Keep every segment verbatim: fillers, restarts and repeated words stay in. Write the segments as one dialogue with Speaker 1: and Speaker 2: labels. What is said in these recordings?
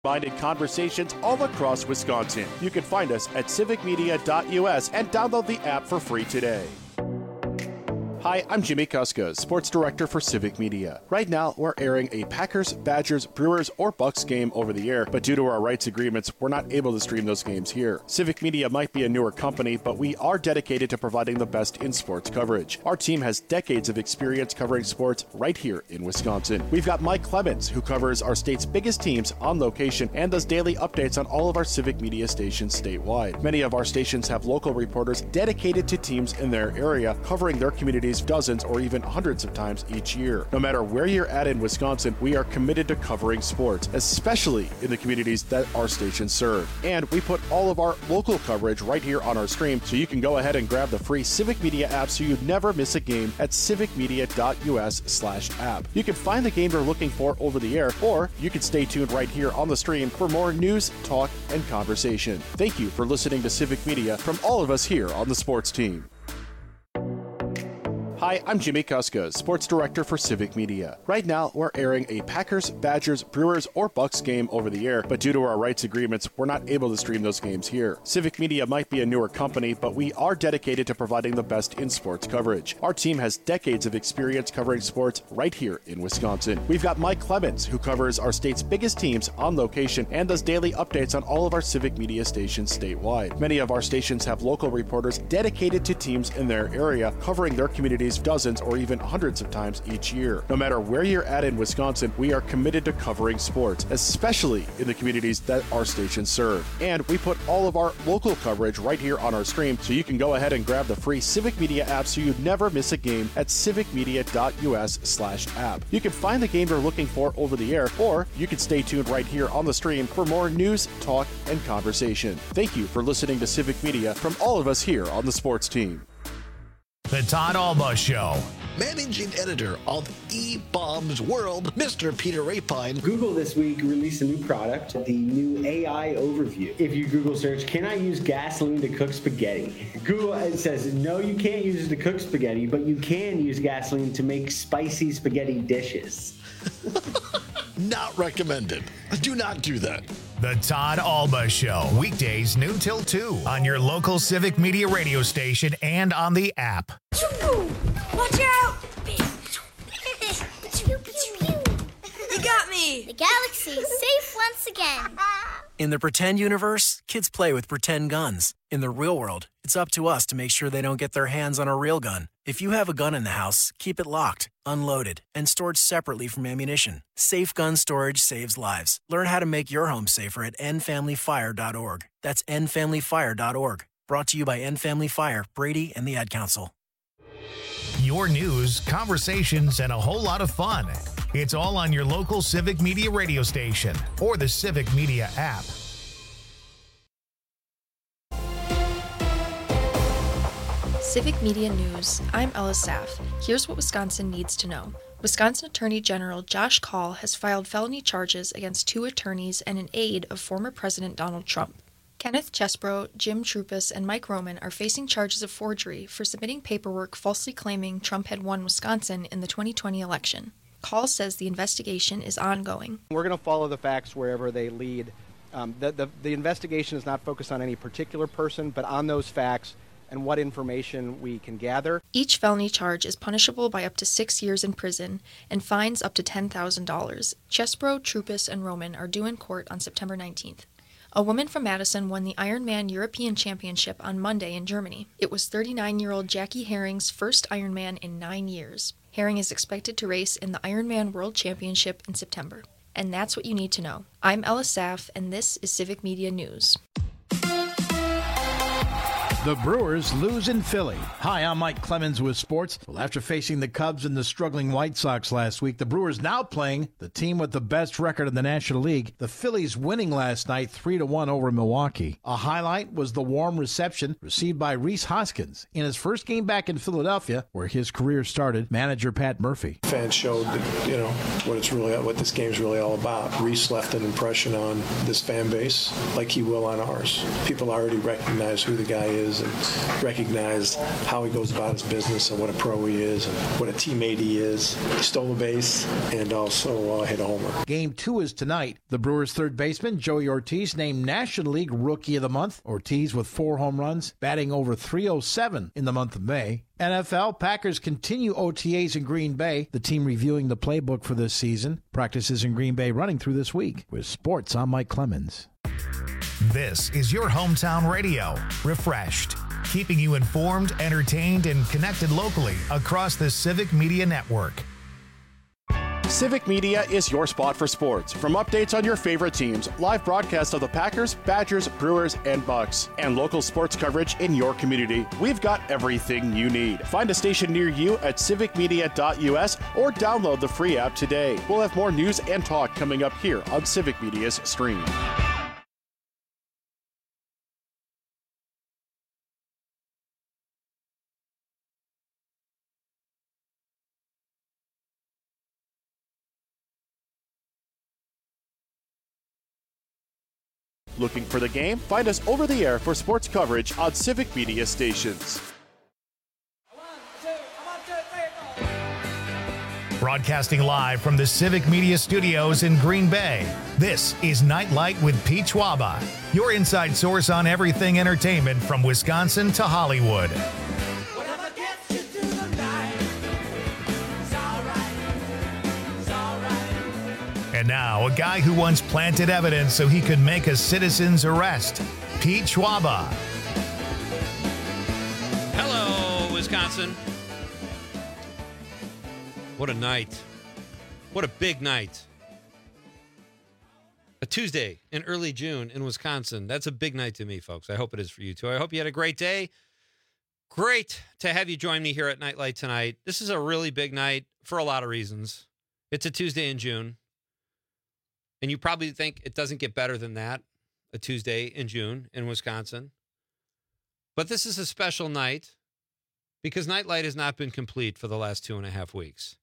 Speaker 1: Minded conversations all across Wisconsin. You can find us at civic media dot U S and download the app for free today. Hi, I'm Jimmy Kuska, Sports Director for Civic Media. Right now, we're airing a Packers, Badgers, Brewers, or Bucks game over the air, but due to our rights agreements, we're not able to stream those games here. Civic Media might be a newer company, but we are dedicated to providing the best in sports coverage. Our team has decades of experience covering sports right here in Wisconsin. We've got Mike Clemens, who covers our state's biggest teams on location and does daily updates on all of our Civic Media stations statewide. Many of our stations have local reporters dedicated to teams in their area, covering their communities dozens or even hundreds of times each year. No matter where you're at in Wisconsin, we are committed to covering sports, especially in the communities that our stations serve. And we put all of our local coverage right here on our stream, so you can go ahead and grab the free Civic Media app so you never miss a game at civic media dot U S slash app. You can find the game you're looking for over the air, or you can stay tuned right here on the stream for more news, talk, and conversation. Thank you for listening to Civic Media from all of us here on the sports team. Hi, I'm Jimmy Kuska, Sports Director for Civic Media. Right now, we're airing a Packers, Badgers, Brewers, or Bucks game over the air, but due to our rights agreements, we're not able to stream those games here. Civic Media might be a newer company, but we are dedicated to providing the best in sports coverage. Our team has decades of experience covering sports right here in Wisconsin. We've got Mike Clemens, who covers our state's biggest teams on location and does daily updates on all of our Civic Media stations statewide. Many of our stations have local reporters dedicated to teams in their area, covering their communities dozens or even hundreds of times each year. No matter where you're at in Wisconsin, we are committed to covering sports, especially in the communities that our stations serve. And we put all of our local coverage right here on our stream, so you can go ahead and grab the free Civic Media app so you never miss a game at civic media dot U S slash app. You can find the game you're looking for over the air, or you can stay tuned right here on the stream for more news, talk, and conversation. Thank you for listening to Civic Media from all of us here on the sports team.
Speaker 2: The Todd Alba Show.
Speaker 3: Managing editor of E-Bombs World, Mister Peter Rapine.
Speaker 4: Google this week released a new product, the new A I Overview. If you Google search, can I use gasoline to cook spaghetti? Google it says, no, you can't use it to cook spaghetti, but you can use gasoline to make spicy spaghetti dishes.
Speaker 3: Not recommended. Do not do that.
Speaker 2: The Todd Alba Show. Weekdays noon till two on your local Civic Media radio station and on the app.
Speaker 5: Watch out! You got me!
Speaker 6: The galaxy is safe once again.
Speaker 7: In the pretend universe, kids play with pretend guns. In the real world, it's up to us to make sure they don't get their hands on a real gun. If you have a gun in the house, keep it locked, unloaded, and stored separately from ammunition. Safe gun storage saves lives. Learn how to make your home safer at end family fire dot org. That's end family fire dot org. Brought to you by End Family Fire, Brady, and the Ad Council.
Speaker 2: Your news, conversations, and a whole lot of fun. It's all on your local Civic Media radio station or the Civic Media app.
Speaker 8: Civic Media News. I'm Ella Saff. Here's what Wisconsin needs to know. Wisconsin Attorney General Josh Kaul has filed felony charges against two attorneys and an aide of former President Donald Trump. Kenneth Chesbro, Jim Trupus, and Mike Roman are facing charges of forgery for submitting paperwork falsely claiming Trump had won Wisconsin in the twenty twenty election. Kaul says the investigation is ongoing.
Speaker 9: We're going to follow the facts wherever they lead. Um, the, the, the investigation is not focused on any particular person, but on those facts and what information we can gather.
Speaker 8: Each felony charge is punishable by up to six years in prison and fines up to ten thousand dollars. Chesbro, Trupus, and Roman are due in court on September nineteenth. A woman from Madison won the Ironman European Championship on Monday in Germany. It was thirty-nine-year-old Jackie Herring's first Ironman in nine years. Herring is expected to race in the Ironman World Championship in September. And that's what you need to know. I'm Ella Saff, and this is Civic Media News.
Speaker 10: The Brewers lose in Philly. Hi, I'm Mike Clemens with sports. Well, after facing the Cubs and the struggling White Sox last week, the Brewers now playing the team with the best record in the National League. The Phillies winning last night three to one over Milwaukee. A highlight was the warm reception received by Rhys Hoskins in his first game back in Philadelphia, where his career started. Manager Pat Murphy.
Speaker 11: Fans showed, you know, what it's really, what this game's really all about. Rhys left an impression on this fan base like he will on ours. People already recognize who the guy is is and recognized how he goes about his business and what a pro he is and what a teammate he is. He stole a base and also uh, hit a homer.
Speaker 10: Game two is tonight. The Brewers' third baseman, Joey Ortiz, named National League Rookie of the Month. Ortiz with four home runs, batting over three oh seven in the month of May. N F L, Packers continue O T As in Green Bay. The team reviewing the playbook for this season. Practices in Green Bay running through this week. With sports, I'm Mike Clemens.
Speaker 2: This is your hometown radio, Refreshed, keeping you informed, entertained, and connected locally across the Civic Media Network.
Speaker 1: Civic Media is your spot for sports. From updates on your favorite teams, live broadcasts of the Packers, Badgers, Brewers, and Bucks, and local sports coverage in your community, we've got everything you need. Find a station near you at civic media dot u s or download the free app today. We'll have more news and talk coming up here on Civic Media's stream. Looking for the game? Find us over the air for sports coverage on Civic Media stations.
Speaker 2: Broadcasting live from the Civic Media Studios in Green Bay, this is Nightlight with Pete Schwaba, your inside source on everything entertainment from Wisconsin to Hollywood. And now, a guy who once planted evidence so he could make a citizen's arrest, Pete Schwaba.
Speaker 12: Hello, Wisconsin. What a night. What a big night. A Tuesday in early June in Wisconsin. That's a big night to me, folks. I hope it is for you, too. I hope you had a great day. Great to have you join me here at Nightlight tonight. This is a really big night for a lot of reasons. It's a Tuesday in June. And you probably think it doesn't get better than that, a Tuesday in June in Wisconsin. But this is a special night because Nightlight has not been complete for the last two and a half weeks.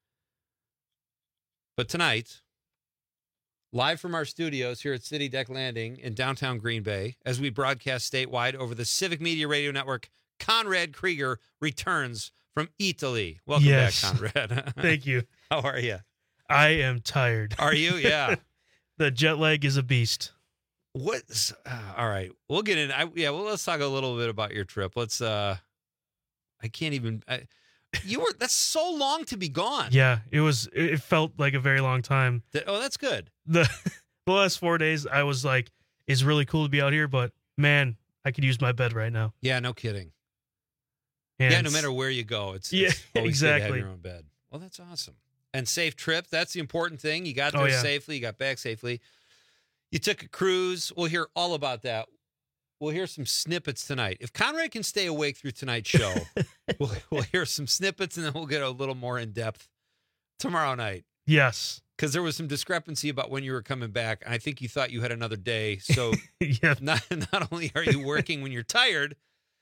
Speaker 12: But tonight, live from our studios here at City Deck Landing in downtown Green Bay, as we broadcast statewide over the Civic Media Radio Network, Conrad Krieger returns from Italy. Welcome
Speaker 13: yes.
Speaker 12: back, Conrad.
Speaker 13: Thank you.
Speaker 12: How are you?
Speaker 13: I am tired.
Speaker 12: Are you? Yeah.
Speaker 13: The jet lag is a beast.
Speaker 12: What? Uh, all right, we'll get in. I, yeah, well, let's talk a little bit about your trip. Let's. uh I can't even. I, you were. That's so long to be gone.
Speaker 13: Yeah, it was. It felt like a very long time.
Speaker 12: The, oh, that's good.
Speaker 13: The the last four days, I was like, "It's really cool to be out here," but man, I could use my bed right now.
Speaker 12: Yeah, no kidding.
Speaker 13: And
Speaker 12: yeah, no matter where you go, it's,
Speaker 13: yeah,
Speaker 12: it's always
Speaker 13: exactly.
Speaker 12: good to have your own bed. Well, that's awesome. And safe trip. That's the important thing. You got there
Speaker 13: oh, yeah.
Speaker 12: safely. You got back safely. You took a cruise. We'll hear all about that. We'll hear some snippets tonight. If Conrad can stay awake through tonight's show, we'll, we'll hear some snippets, and then we'll get a little more in-depth tomorrow night.
Speaker 13: Yes.
Speaker 12: Because there was some discrepancy about when you were coming back. I think you thought you had another day. So
Speaker 13: yeah.
Speaker 12: not, not only are you working when you're tired,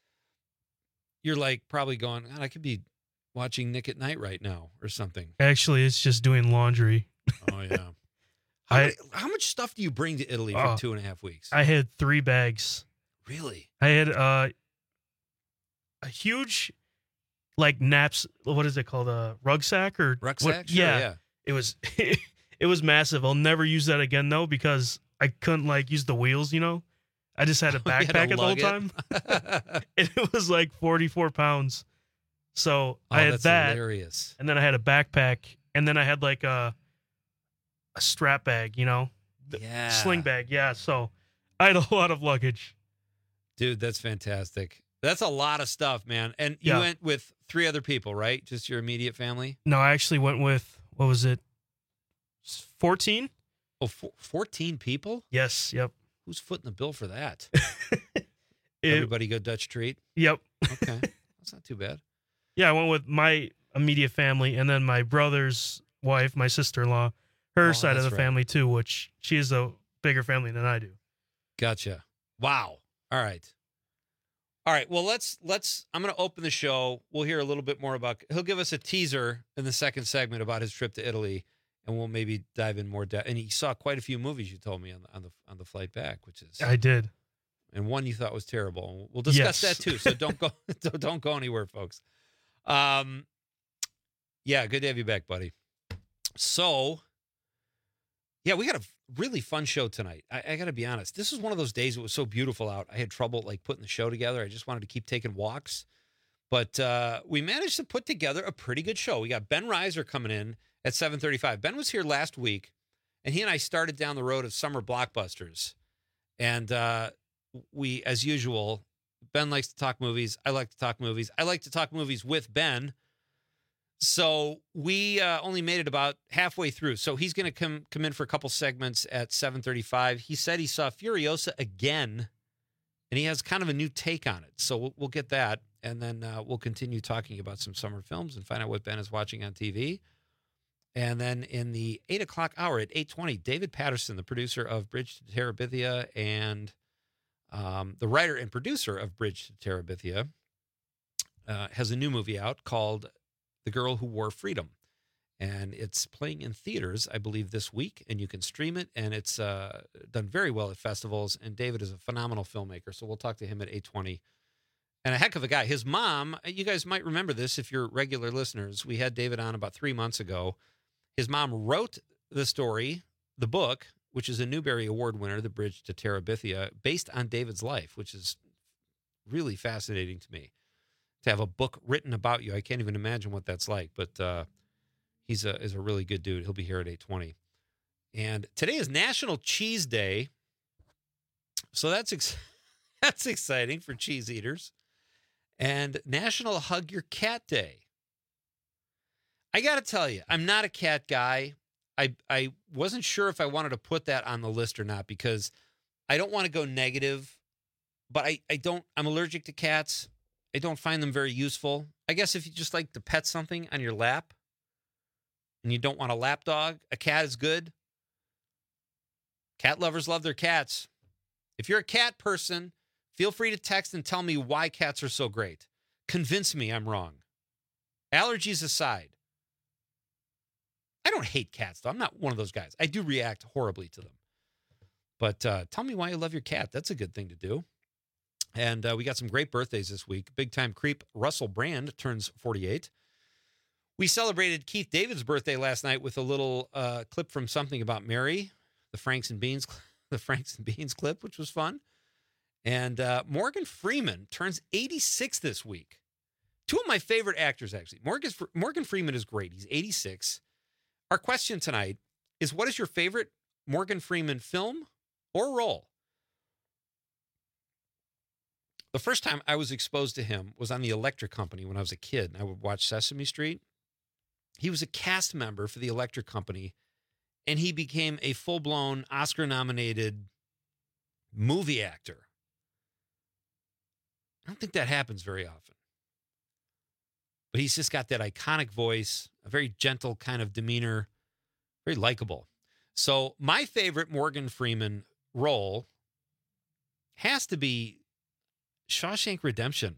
Speaker 12: you're like probably going, God, I could be watching Nick at Night right now or something.
Speaker 13: Actually, it's just doing laundry.
Speaker 12: Oh, yeah. How,
Speaker 13: I,
Speaker 12: many, how much stuff do you bring to Italy for
Speaker 13: uh,
Speaker 12: two and a half weeks?
Speaker 13: I had three bags.
Speaker 12: Really?
Speaker 13: I had uh, a huge, like, naps, what is it called? A rucksack? or
Speaker 12: Rucksack?
Speaker 13: What,
Speaker 12: sure,
Speaker 13: yeah.
Speaker 12: yeah.
Speaker 13: It was, it was massive. I'll never use that again, though, because I couldn't, like, use the wheels, you know? I just had a backpack it the whole time. And it was like forty-four pounds. So
Speaker 12: oh,
Speaker 13: I had
Speaker 12: that's
Speaker 13: that.
Speaker 12: Hilarious.
Speaker 13: And then I had a backpack. And then I had like a a strap bag, you know?
Speaker 12: Yeah.
Speaker 13: Sling bag. Yeah. So I had a lot of luggage.
Speaker 12: Dude, that's fantastic. That's a lot of stuff, man. And you
Speaker 13: yeah.
Speaker 12: went with three other people, right? Just your immediate family?
Speaker 13: No, I actually went with, what was it? fourteen?
Speaker 12: Oh, fourteen people?
Speaker 13: Yes. Yep.
Speaker 12: Who's footing the bill for that?
Speaker 13: it,
Speaker 12: Everybody go Dutch treat?
Speaker 13: Yep.
Speaker 12: Okay. That's not too bad.
Speaker 13: Yeah, I went with my immediate family and then my brother's wife, my sister-in-law, her
Speaker 12: oh,
Speaker 13: side of the
Speaker 12: right.
Speaker 13: family too, which she is a bigger family than I do.
Speaker 12: Gotcha. Wow. All right. All right. Well, let's let's. I'm going to open the show. We'll hear a little bit more about. He'll give us a teaser in the second segment about his trip to Italy, and we'll maybe dive in more depth. And he saw quite a few movies. You told me on the on the on the flight back, which is
Speaker 13: I did.
Speaker 12: and one you thought was terrible. We'll discuss
Speaker 13: Yes.
Speaker 12: that too. So don't go, don't go anywhere, folks. Um, yeah, good to have you back, buddy. So, yeah, we got a really fun show tonight. I, I got to be honest. This is one of those days it was so beautiful out. I had trouble like putting the show together. I just wanted to keep taking walks. But uh, we managed to put together a pretty good show. We got Ben Reiser coming in at seven thirty-five. Ben was here last week, and he and I started down the road of summer blockbusters. And uh, we, as usual, Ben likes to talk movies. I like to talk movies. I like to talk movies with Ben. So we uh, only made it about halfway through. So he's going to come come in for a couple segments at seven thirty-five. He said he saw Furiosa again, and he has kind of a new take on it. So we'll, we'll get that, and then uh, we'll continue talking about some summer films and find out what Ben is watching on T V. And then in the eight o'clock hour at eight twenty, David Patterson, the producer of Bridge to Terabithia and um, the writer and producer of Bridge to Terabithia, uh, has a new movie out called The Girl Who Wore Freedom. And it's playing in theaters, I believe, this week, and you can stream it, and it's uh, done very well at festivals, and David is a phenomenal filmmaker, so we'll talk to him at eight twenty. And a heck of a guy. His mom, you guys might remember this if you're regular listeners. We had David on about three months ago. His mom wrote the story, the book, which is a Newbery Award winner, The Bridge to Terabithia, based on David's life, which is really fascinating to me. To have a book written about you, I can't even imagine what that's like. But uh, he's a is a really good dude. He'll be here at eight twenty. And today is National Cheese Day, so that's ex- that's exciting for cheese eaters. And National Hug Your Cat Day. I got to tell you, I'm not a cat guy. I I wasn't sure if I wanted to put that on the list or not because I don't want to go negative, but I, I don't, I'm allergic to cats. I don't find them very useful. I guess if you just like to pet something on your lap and you don't want a lap dog, a cat is good. Cat lovers love their cats. If you're a cat person, feel free to text and tell me why cats are so great. Convince me I'm wrong. Allergies aside. I don't hate cats, though. I'm not one of those guys. I do react horribly to them. But uh, tell me why you love your cat. That's a good thing to do. And uh, we got some great birthdays this week. Big-time creep Russell Brand turns forty-eight. We celebrated Keith David's birthday last night with a little uh, clip from Something About Mary, the Franks and Beans, the Franks and Beans clip, which was fun. And uh, Morgan Freeman turns eighty-six this week. Two of my favorite actors, actually. Morgan, Morgan Freeman is great. He's eighty-six. Our question tonight is, what is your favorite Morgan Freeman film or role? The first time I was exposed to him was on the Electric Company when I was a kid, and I would watch Sesame Street. He was a cast member for the Electric Company, and he became a full-blown Oscar-nominated movie actor. I don't think that happens very often. But he's just got that iconic voice, a very gentle kind of demeanor, very likable. So my favorite Morgan Freeman role has to be Shawshank Redemption.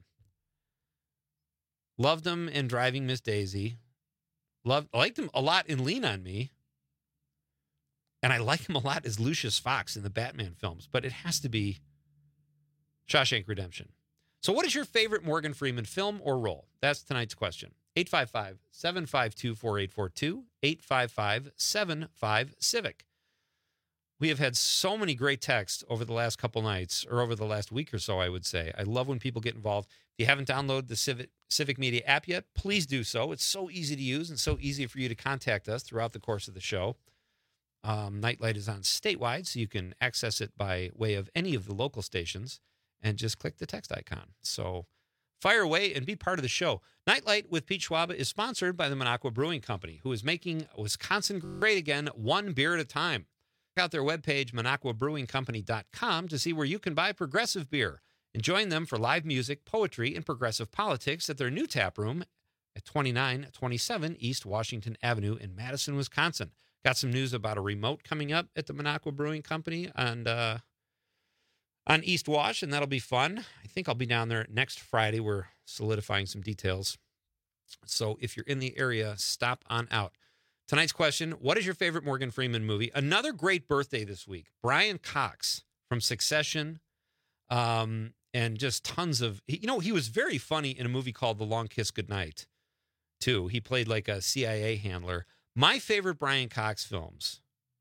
Speaker 12: Loved him in Driving Miss Daisy. Loved, liked him a lot in Lean on Me. And I like him a lot as Lucius Fox in the Batman films. But it has to be Shawshank Redemption. So what is your favorite Morgan Freeman film or role? That's tonight's question. eight five five, seven five two, four eight four two, eight five five, seven five, Civic. We have had so many great texts over the last couple nights, or over the last week or so, I would say. I love when people get involved. If you haven't downloaded the Civic, Civic Media app yet, please do so. It's so easy to use and so easy for you to contact us throughout the course of the show. Um, Nightlight is on statewide, so you can access it by way of any of the local stations. And just click the text icon. So fire away and be part of the show. Nightlight with Pete Schwaba is sponsored by the Minocqua Brewing Company, who is making Wisconsin great again, one beer at a time. Check out their webpage, minocqua brewing company dot com, to see where you can buy progressive beer and join them for live music, poetry, and progressive politics at their new tap room at twenty-nine twenty-seven East Washington Avenue in Madison, Wisconsin. Got some news about a remote coming up at the Minocqua Brewing Company and uh on East Wash, and that'll be fun. I think I'll be down there next Friday. We're solidifying some details. So if you're in the area, stop on out. Tonight's question, what is your favorite Morgan Freeman movie? Another great birthday this week. Brian Cox from Succession, Um, and just tons of, you know, he was very funny in a movie called The Long Kiss Goodnight, too. He played like a C I A handler. My favorite Brian Cox films,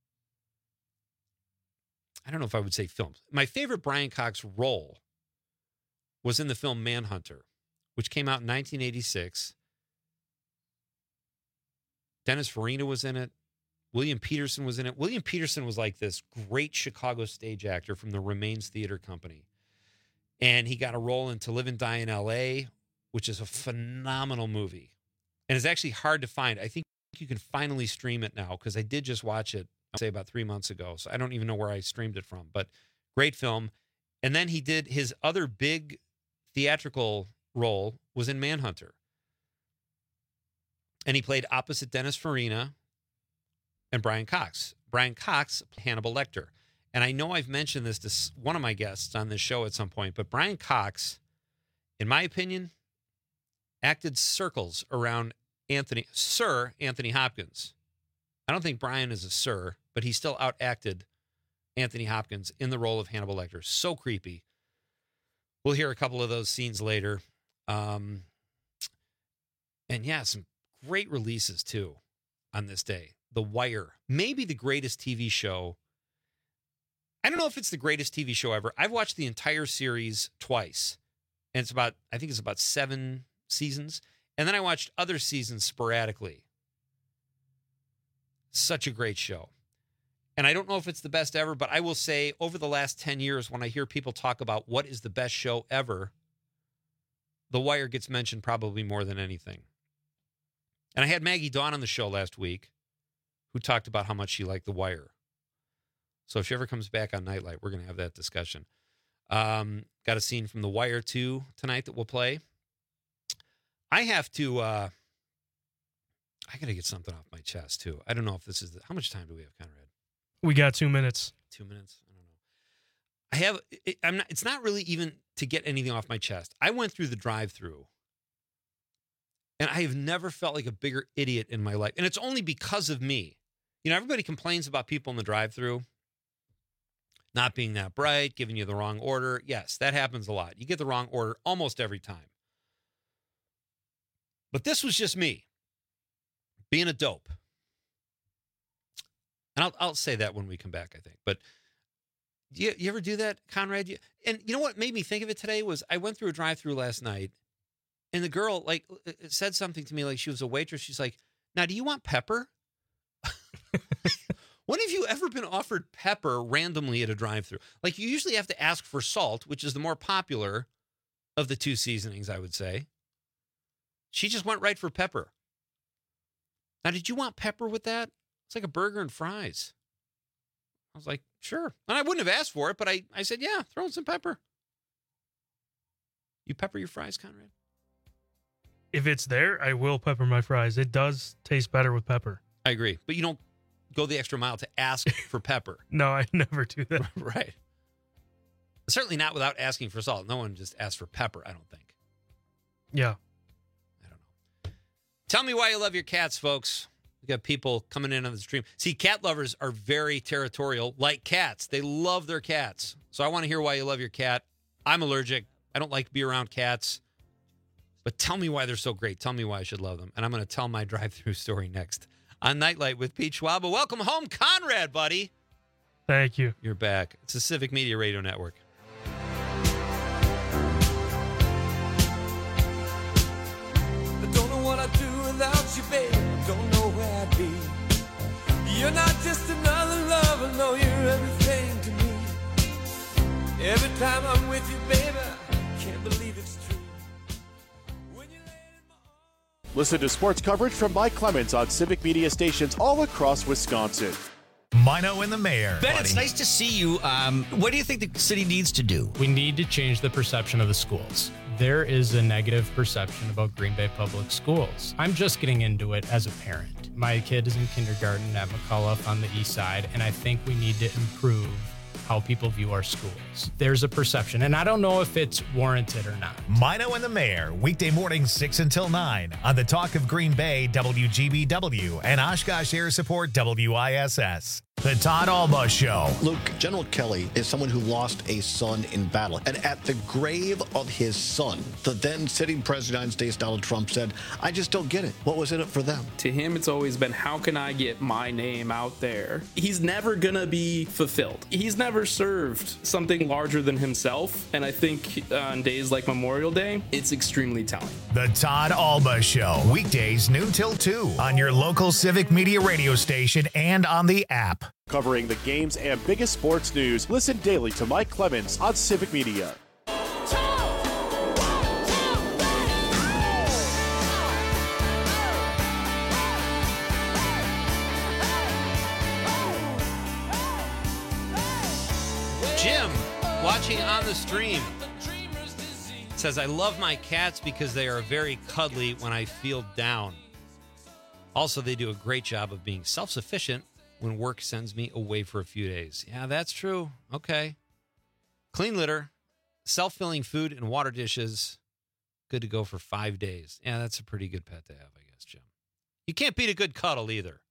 Speaker 12: I don't know if I would say films. My favorite Brian Cox role was in the film Manhunter, which came out in nineteen eighty-six. Dennis Farina was in it. William Peterson was in it. William Peterson was like this great Chicago stage actor from the Remains Theater Company. And he got a role in To Live and Die in L A, which is a phenomenal movie. And it's actually hard to find. I think you can finally stream it now because I did just watch it, I'd say about three months ago. So I don't even know where I streamed it from, but great film. And then he did his other big theatrical role was in Manhunter. And he played opposite Dennis Farina and Brian Cox. Brian Cox, Hannibal Lecter. And I know I've mentioned this to one of my guests on this show at some point, but Brian Cox, in my opinion, acted circles around Anthony, Sir Anthony Hopkins. I don't think Brian is a sir, but he still outacted Anthony Hopkins in the role of Hannibal Lecter. So creepy. We'll hear a couple of those scenes later. Um, and yeah, some great releases too on this day. The Wire, maybe the greatest T V show. I don't know if it's the greatest T V show ever. I've watched the entire series twice. And it's about, I think it's about seven seasons. And then I watched other seasons sporadically. Such a great show. And I don't know if it's the best ever, but I will say over the last ten years, when I hear people talk about what is the best show ever, The Wire gets mentioned probably more than anything. And I had Maggie Dawn on the show last week who talked about how much she liked The Wire. So if she ever comes back on Nightlight, we're going to have that discussion. Um, got a scene from The Wire two tonight that we'll play. I have to, uh, I got to get something off my chest too. I don't know if this is, the, how much time do we have, Conrad?
Speaker 13: We got two minutes.
Speaker 12: Two minutes? I don't know. I have, it, I'm not, it's not really even to get anything off my chest. I went through the drive-thru and I have never felt like a bigger idiot in my life. And it's only because of me. You know, everybody complains about people in the drive-thru not being that bright, giving you the wrong order. Yes, that happens a lot. You get the wrong order almost every time. But this was just me being a dope. And I'll, I'll say that when we come back, I think. But you, you ever do that, Conrad? You, and you know what made me think of it today was I went through a drive-thru last night, and the girl like said something to me like she was a waitress. She's like, "Now, do you want pepper?" When have you ever been offered pepper randomly at a drive-thru? Like, you usually have to ask for salt, which is the more popular of the two seasonings, I would say. She just went right for pepper. Now, did you want pepper with that? It's like a burger and fries. I was like, sure. And I wouldn't have asked for it, but I, I said, yeah, throw in some pepper. You pepper your fries, Conrad?
Speaker 13: If it's there, I will pepper my fries. It does taste better with pepper.
Speaker 12: I agree. But you don't go the extra mile to ask for pepper.
Speaker 13: No, I never do that.
Speaker 12: Right. Certainly not without asking for salt. No one just asks for pepper, I don't think.
Speaker 13: Yeah.
Speaker 12: I don't know. Tell me why you love your cats, folks. We got people coming in on the stream. See, cat lovers are very territorial, like cats. They love their cats. So I want to hear why you love your cat. I'm allergic. I don't like to be around cats. But tell me why they're so great. Tell me why I should love them. And I'm going to tell my drive-thru story next on Nightlight with Pete Schwab. Welcome home, Conrad, buddy.
Speaker 13: Thank you.
Speaker 12: You're back. It's the Civic Media Radio Network.
Speaker 14: I don't know what I'd do without you, babe. I don't know where I'd be. You're not just another lover, no, you're everything to me. Every time I'm with you, baby, I can't believe it's true.
Speaker 1: Listen to sports coverage from Mike Clemens on Civic Media stations all across Wisconsin.
Speaker 2: Mino and the mayor.
Speaker 3: Ben,
Speaker 2: buddy.
Speaker 3: it's nice to see you. Um, what do you think the city needs to do?
Speaker 15: We need to change the perception of the schools. There is a negative perception about Green Bay Public Schools. I'm just getting into it as a parent. My kid is in kindergarten at McCullough on the east side, and I think we need to improve how people view our schools. There's a perception, and I don't know if it's warranted or not.
Speaker 2: Mino and the mayor, weekday mornings six until nine on the Talk of Green Bay, W G B W, and Oshkosh Air Support, W I S S. The Todd Alba Show.
Speaker 3: Luke, General Kelly is someone who lost a son in battle. And at the grave of his son, the then sitting president of the United States, Donald Trump, said, I just don't get it. What was in it for them?
Speaker 16: To him, it's always been, how can I get my name out there? He's never going to be fulfilled. He's never served something larger than himself. And I think on days like Memorial Day, it's extremely telling.
Speaker 2: The Todd Alba Show. Weekdays noon till two on your local Civic Media radio station and on the app.
Speaker 1: Covering the games and biggest sports news, listen daily to Mike Clemens on Civic Media.
Speaker 12: Jim, watching on the stream, says, I love my cats because they are very cuddly when I feel down. Also, they do a great job of being self-sufficient when work sends me away for a few days. Yeah, that's true. Okay. Clean litter, self-filling food and water dishes. Good to go for five days. Yeah, that's a pretty good pet to have, I guess, Jim. You can't beat a good cuddle either.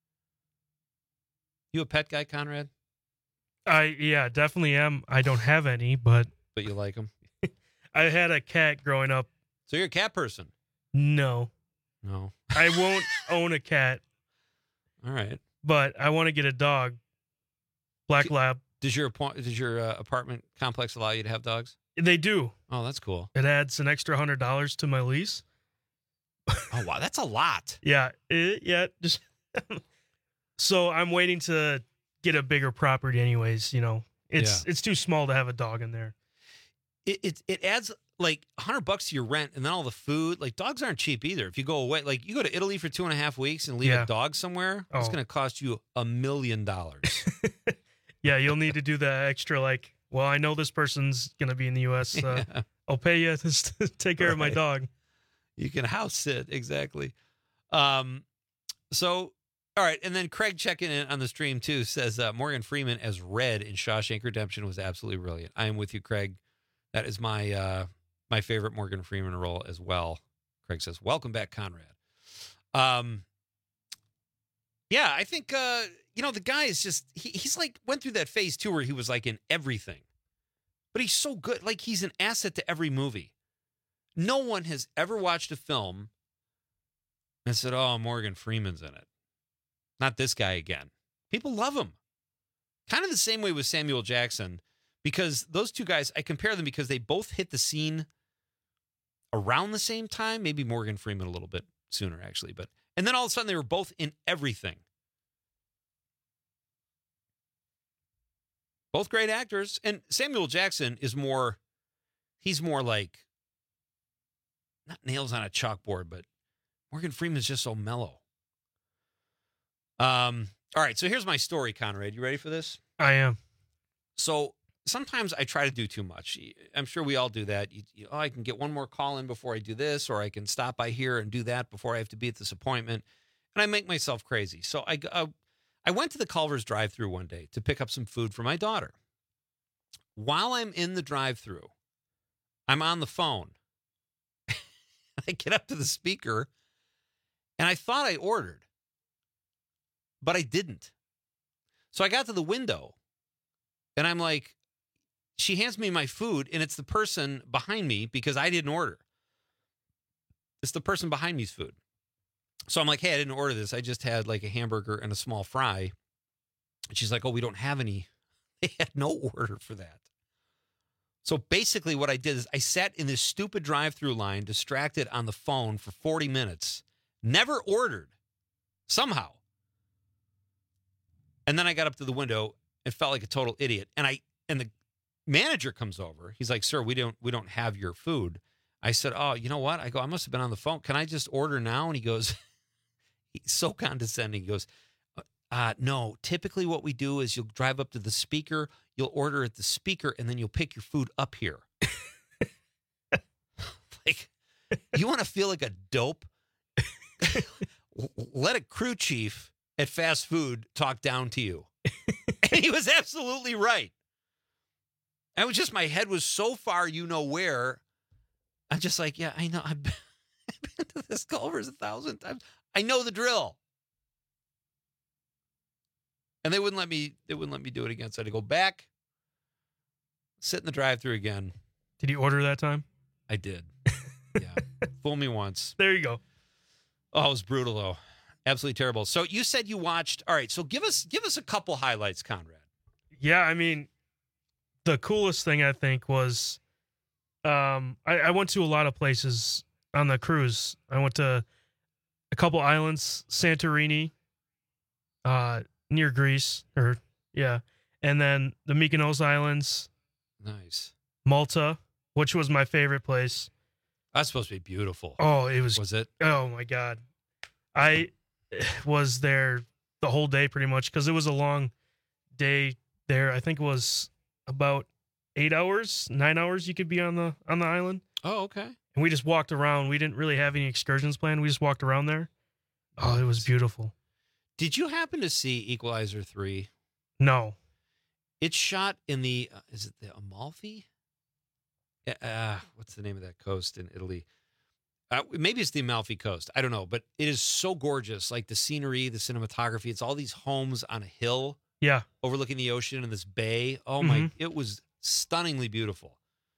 Speaker 12: You a pet guy, Conrad?
Speaker 13: I yeah, definitely am. I don't have any, but
Speaker 12: But you like them?
Speaker 13: I had a cat growing up.
Speaker 12: So you're a cat person?
Speaker 13: No.
Speaker 12: No.
Speaker 13: I won't own a cat.
Speaker 12: All right.
Speaker 13: But I want to get a dog. Black Lab.
Speaker 12: Does your does your uh, apartment complex allow you to have dogs?
Speaker 13: They do.
Speaker 12: Oh, that's cool.
Speaker 13: It adds an extra hundred dollars to my lease.
Speaker 12: Oh wow, that's a lot.
Speaker 13: Yeah, it, yeah. Just so I'm waiting to get a bigger property. Anyways, you know, it's
Speaker 12: Yeah.
Speaker 13: it's too small to have a dog in there.
Speaker 12: It it, it adds like a hundred bucks to your rent, and then all the food. Like dogs aren't cheap either. If you go away, like you go to Italy for two and a half weeks and leave
Speaker 13: Yeah.
Speaker 12: a dog somewhere, it's
Speaker 13: Oh.
Speaker 12: going to cost you a million dollars.
Speaker 13: Yeah, you'll need to do the extra. Like, well, I know this person's gonna be in the U S Uh,
Speaker 12: Yeah.
Speaker 13: I'll pay you to take care of my
Speaker 12: Right.
Speaker 13: dog.
Speaker 12: You can house sit exactly. Um, so all right, and then Craig checking in on the stream too says uh, Morgan Freeman as Red in Shawshank Redemption was absolutely brilliant. I am with you, Craig. That is my uh, my favorite Morgan Freeman role as well. Craig says, "Welcome back, Conrad." Um, yeah, I think uh, you know the guy is just he, he's like went through that phase too where he was like in everything, but he's so good. Like he's an asset to every movie. No one has ever watched a film and said, "Oh, Morgan Freeman's in it." Not this guy again. People love him. Kind of the same way with Samuel Jackson, because those two guys, I compare them because they both hit the scene around the same time. Maybe Morgan Freeman a little bit sooner, actually. But and then all of a sudden they were both in everything. Both great actors. And Samuel Jackson is more, he's more like, not nails on a chalkboard, but Morgan Freeman's just so mellow. Um. All right, so here's my story, Conrad. You ready for this?
Speaker 13: I am.
Speaker 12: So sometimes I try to do too much. I'm sure we all do that. You, you, oh, I can get one more call in before I do this, or I can stop by here and do that before I have to be at this appointment. And I make myself crazy. So I, uh, I went to the Culver's drive-thru one day to pick up some food for my daughter. While I'm in the drive-thru, I'm on the phone. I get up to the speaker, and I thought I ordered. But I didn't. So I got to the window and I'm like, she hands me my food and it's the person behind me because I didn't order. It's the person behind me's food. So I'm like, hey, I didn't order this. I just had like a hamburger and a small fry. And she's like, oh, we don't have any. They had no order for that. So basically what I did is I sat in this stupid drive-through line, distracted on the phone for forty minutes, never ordered somehow. And then I got up to the window and felt like a total idiot. And I and the manager comes over. He's like, "Sir, we don't we don't have your food." I said, "Oh, you know what?" I go, "I must have been on the phone. Can I just order now?" And he goes, he's so condescending. He goes, uh, "No, typically what we do is you'll drive up to the speaker, you'll order at the speaker, and then you'll pick your food up here." Like, you want to feel like a dope? Let a crew chief at fast food talk down to you. And he was absolutely right. I was just, my head was so far, you know where. I'm just like, yeah, I know. I've been, I've been to this Culver's a thousand times. I know the drill. And they wouldn't let me. They wouldn't let me do it again. So I had to go back, sit in the drive-thru again.
Speaker 13: Did you order that time?
Speaker 12: I did. Yeah, fool me once.
Speaker 13: There you go.
Speaker 12: Oh, it was brutal though. Absolutely terrible. So you said you watched. All right. So give us give us a couple highlights, Conrad.
Speaker 13: Yeah, I mean, the coolest thing I think was, um, I, I went to a lot of places on the cruise. I went to a couple islands, Santorini, uh, near Greece, or yeah, and then the Mykonos Islands.
Speaker 12: Nice.
Speaker 13: Malta, which was my favorite place.
Speaker 12: That's supposed to be beautiful.
Speaker 13: Oh, it was.
Speaker 12: Was it?
Speaker 13: Oh my God, I was there the whole day pretty much because it was a long day there. I think it was about eight hours, nine hours. You could be on the on the island.
Speaker 12: Oh, okay.
Speaker 13: And we just walked around. We didn't really have any excursions planned. We just walked around there. Oh, it was beautiful.
Speaker 12: Did you happen to see Equalizer three?
Speaker 13: No.
Speaker 12: It's shot in the, uh, is it the Amalfi? Uh, what's the name of that coast in Italy? Uh, maybe it's the Amalfi Coast. I don't know. But it is so gorgeous. Like the scenery, the cinematography. It's all these homes on a hill.
Speaker 13: Yeah.
Speaker 12: Overlooking the ocean and this bay. Oh, my. Mm-hmm. It was stunningly beautiful.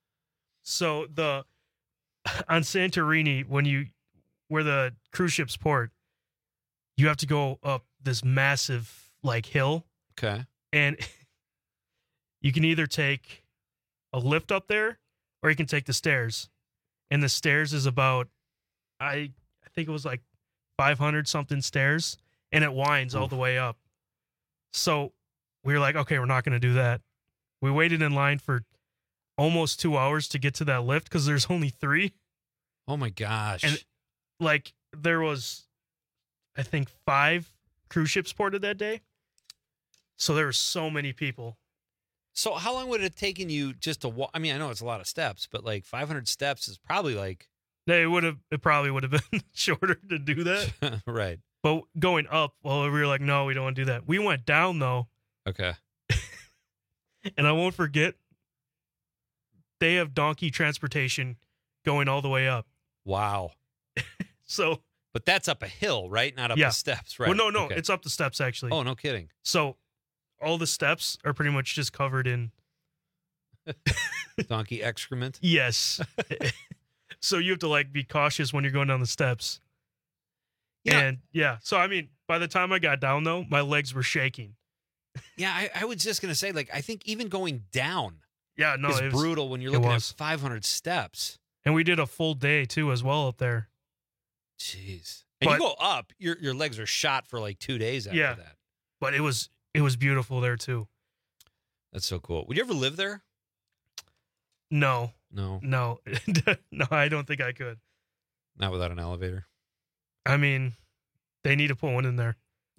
Speaker 13: So the, on Santorini, when you, where the cruise ship's port, you have to go up this massive like hill.
Speaker 12: Okay.
Speaker 13: And you can either take a lift up there or you can take the stairs. And the stairs is about, I I think it was like five hundred something stairs, and it winds Oof. all the way up. So we were like, okay, we're not going to do that. We waited in line for almost two hours to get to that lift because there's only three.
Speaker 12: Oh my gosh.
Speaker 13: And like there was, I think, five cruise ships ported that day. So there were so many people.
Speaker 12: So how long would it have taken you just to walk? I mean, I know it's a lot of steps, but like five hundred steps is probably like.
Speaker 13: It would have. It probably would have been shorter to do that.
Speaker 12: Right.
Speaker 13: But going up, well, we were like, no, we don't want to do that. We went down though.
Speaker 12: Okay.
Speaker 13: And I won't forget, they have donkey transportation going all the way up.
Speaker 12: Wow.
Speaker 13: So.
Speaker 12: But that's up a hill, right? Not up
Speaker 13: yeah.
Speaker 12: the steps, right?
Speaker 13: Well, no, no,
Speaker 12: okay.
Speaker 13: It's up the steps actually.
Speaker 12: Oh, no kidding.
Speaker 13: So. All the steps are pretty much just covered in
Speaker 12: donkey excrement.
Speaker 13: Yes. So you have to like be cautious when you're going down the steps. Yeah. And yeah. So, I mean, by the time I got down though, my legs were shaking.
Speaker 12: Yeah. I, I was just going to say, like, I think even going down
Speaker 13: yeah, no,
Speaker 12: is
Speaker 13: it was,
Speaker 12: brutal when you're looking at five hundred steps.
Speaker 13: And we did a full day too, as well up there.
Speaker 12: Jeez. And
Speaker 13: but,
Speaker 12: you go up, your, your legs are shot for like two days after
Speaker 13: yeah,
Speaker 12: that.
Speaker 13: But it was, It was beautiful there too.
Speaker 12: That's so cool. Would you ever live there?
Speaker 13: No.
Speaker 12: No.
Speaker 13: No. No, I don't think I could.
Speaker 12: Not without an elevator.
Speaker 13: I mean, they need to put one in there.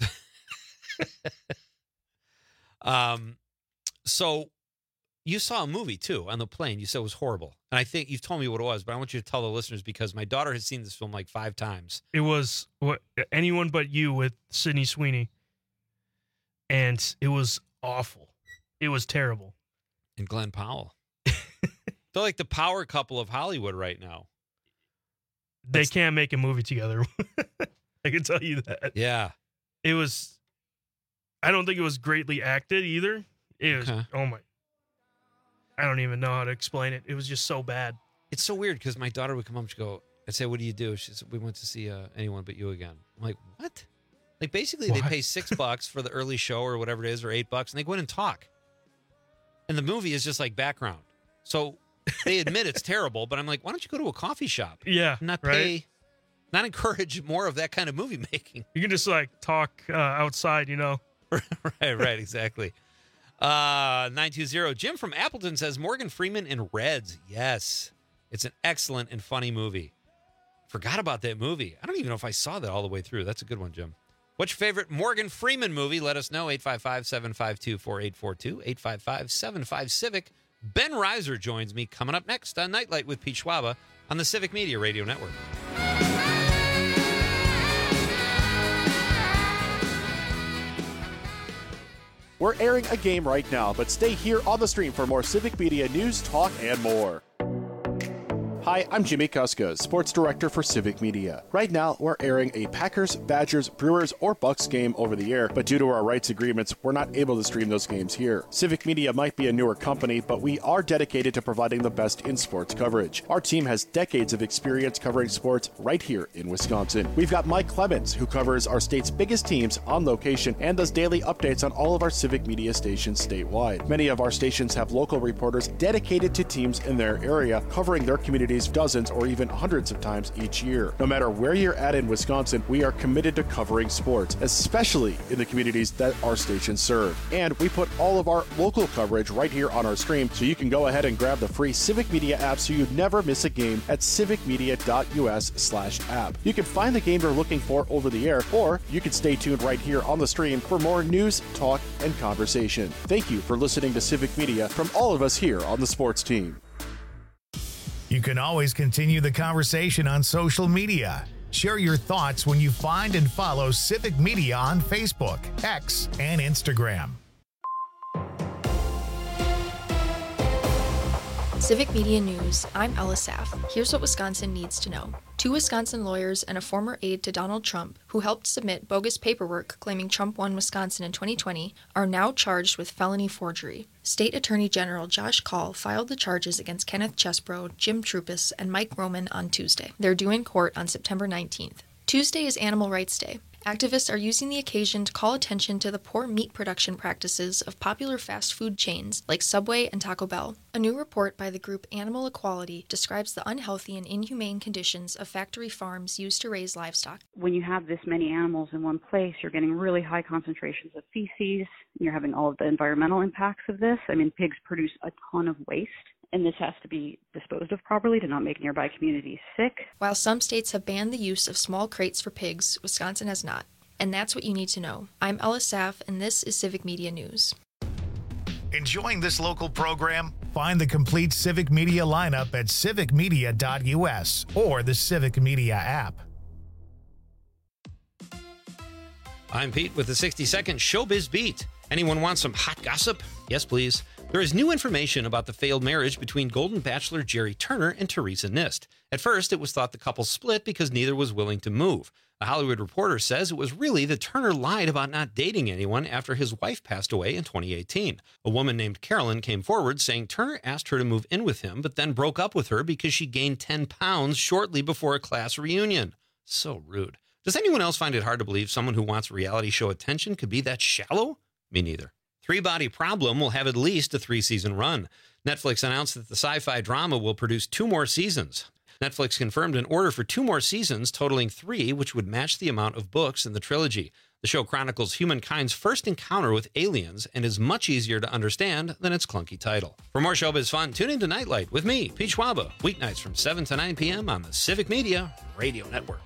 Speaker 12: um, so you saw a movie too on the plane. You said it was horrible. And I think you've told me what it was, but I want you to tell the listeners because my daughter has seen this film like five times.
Speaker 13: It was what Anyone But You with Sydney Sweeney. And it was awful. It was terrible.
Speaker 12: And Glenn Powell. They're like the power couple of Hollywood right now.
Speaker 13: They That's... can't make a movie together. I can tell you that.
Speaker 12: Yeah.
Speaker 13: It was, I don't think it was greatly acted either. It was, okay. oh my, I don't even know how to explain it. It was just so bad.
Speaker 12: It's so weird because my daughter would come up and she'd go, I'd say, what do you do? She said, we went to see uh, Anyone But You again. I'm like, what? Like, basically, what? They pay six bucks for the early show or whatever it is, or eight bucks, and they go in and talk. And the movie is just like background. So they admit it's terrible, but I'm like, why don't you go to a coffee shop?
Speaker 13: Yeah.
Speaker 12: And not
Speaker 13: right?
Speaker 12: pay, not encourage more of that kind of movie making.
Speaker 13: You can just like talk uh, outside, you know?
Speaker 12: right, right, exactly. Uh, nine two zero. Jim from Appleton says Morgan Freeman in Reds. Yes. It's an excellent and funny movie. Forgot about that movie. I don't even know if I saw that all the way through. That's a good one, Jim. What's your favorite Morgan Freeman movie? Let us know. eight five five, seven five two, four eight four two. eight five five, seven five, Civic. Ben Reiser joins me coming up next on Nightlight with Pete Schwaba on the Civic Media Radio Network.
Speaker 1: We're airing a game right now, but stay here on the stream for more Civic Media news, talk, and more. Hi, I'm Jimmy Kuskos, Sports Director for Civic Media. Right now, we're airing a Packers, Badgers, Brewers, or Bucks game over the air, but due to our rights agreements, we're not able to stream those games here. Civic Media might be a newer company, but we are dedicated to providing the best in sports coverage. Our team has decades of experience covering sports right here in Wisconsin. We've got Mike Clemens, who covers our state's biggest teams on location and does daily updates on all of our Civic Media stations statewide. Many of our stations have local reporters dedicated to teams in their area, covering their communities dozens or even hundreds of times each year. No matter where you're at in Wisconsin, we are committed to covering sports, especially in the communities that our stations serve. And we put all of our local coverage right here on our stream, so you can go ahead and grab the free Civic Media app so you never miss a game at civicmedia.us slash app. You can find the game you're looking for over the air, or you can stay tuned right here on the stream for more news, talk, and conversation. Thank you for listening to Civic Media from all of us here on the sports team.
Speaker 2: You can always continue the conversation on social media. Share your thoughts when you find and follow Civic Media on Facebook, X, and Instagram.
Speaker 8: Civic Media News, I'm Ella Saff. Here's what Wisconsin needs to know. Two Wisconsin lawyers and a former aide to Donald Trump, who helped submit bogus paperwork claiming Trump won Wisconsin in twenty twenty, are now charged with felony forgery. State Attorney General Josh Kaul filed the charges against Kenneth Chesbro, Jim Trupis, and Mike Roman on Tuesday. They're due in court on September nineteenth. Tuesday is Animal Rights Day. Activists are using the occasion to call attention to the poor meat production practices of popular fast food chains like Subway and Taco Bell. A new report by the group Animal Equality describes the unhealthy and inhumane conditions of factory farms used to raise livestock.
Speaker 17: When you have this many animals in one place, you're getting really high concentrations of feces. You're having all of the environmental impacts of this. I mean, pigs produce a ton of waste, and this has to be disposed of properly to not make nearby communities sick.
Speaker 8: While some states have banned the use of small crates for pigs, Wisconsin has not. And that's what you need to know. I'm Ella Saff, and this is Civic Media News.
Speaker 2: Enjoying this local program? Find the complete Civic Media lineup at civic media dot u s or the Civic Media app.
Speaker 12: I'm Pete with the sixty second Showbiz Beat. Anyone want some hot gossip? Yes, please. There is new information about the failed marriage between Golden Bachelor Jerry Turner and Teresa Nist. At first, it was thought the couple split because neither was willing to move. A Hollywood Reporter says it was really that Turner lied about not dating anyone after his wife passed away in twenty eighteen. A woman named Carolyn came forward saying Turner asked her to move in with him, but then broke up with her because she gained ten pounds shortly before a class reunion. So rude. Does anyone else find it hard to believe someone who wants reality show attention could be that shallow? Me neither. Three Body Problem will have at least a three-season run. Netflix announced that the sci-fi drama will produce two more seasons. Netflix confirmed an order for two more seasons, totaling three, which would match the amount of books in the trilogy. The show chronicles humankind's first encounter with aliens and is much easier to understand than its clunky title. For more showbiz fun, tune into Nightlight with me, Pete Schwaba, weeknights from seven to nine p.m. on the Civic Media Radio Network.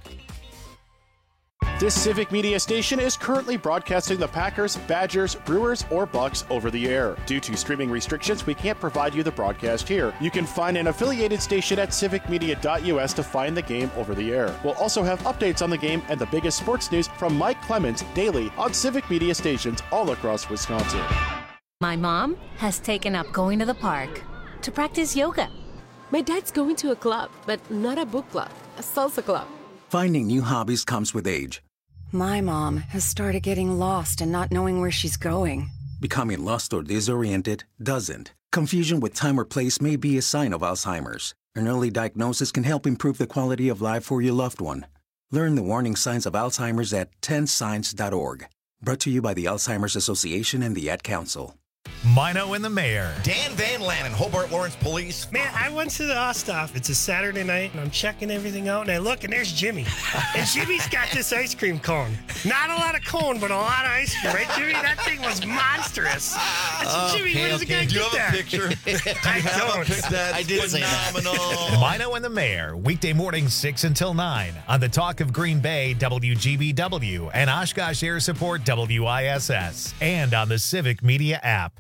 Speaker 1: This Civic Media station is currently broadcasting the Packers, Badgers, Brewers, or Bucks over the air. Due to streaming restrictions, we can't provide you the broadcast here. You can find an affiliated station at civic media dot u s to find the game over the air. We'll also have updates on the game and the biggest sports news from Mike Clemens daily on Civic Media stations all across Wisconsin.
Speaker 18: My mom has taken up going to the park to practice yoga.
Speaker 19: My dad's going to a club, but not a book club, a salsa club.
Speaker 20: Finding new hobbies comes with age.
Speaker 21: My mom has started getting lost and not knowing where she's going.
Speaker 20: Becoming lost or disoriented doesn't. Confusion with time or place may be a sign of Alzheimer's. An early diagnosis can help improve the quality of life for your loved one. Learn the warning signs of Alzheimer's at ten signs dot org. Brought to you by the Alzheimer's Association and the Ad Council.
Speaker 2: Mino and the Mayor.
Speaker 22: Dan Van Lannen, Hobart Lawrence Police.
Speaker 23: Man, I went to the Osthoff. It's a Saturday night, and I'm checking everything out, and I look, and there's Jimmy. And Jimmy's got this ice cream cone. Not a lot of cone, but a lot of ice cream, right, Jimmy? That thing was monstrous. I said, Jimmy,
Speaker 22: okay,
Speaker 23: where does
Speaker 22: okay.
Speaker 23: the guy
Speaker 22: Do you
Speaker 23: get
Speaker 22: have
Speaker 23: that?
Speaker 22: a picture? Do you
Speaker 23: I
Speaker 22: have
Speaker 23: don't.
Speaker 22: a picture? That's
Speaker 23: I did
Speaker 22: phenomenal.
Speaker 2: Mino and the Mayor, weekday mornings six until nine on the Talk of Green Bay, W G B W, and Oshkosh Air Support, W I S S, and on the Civic Media app.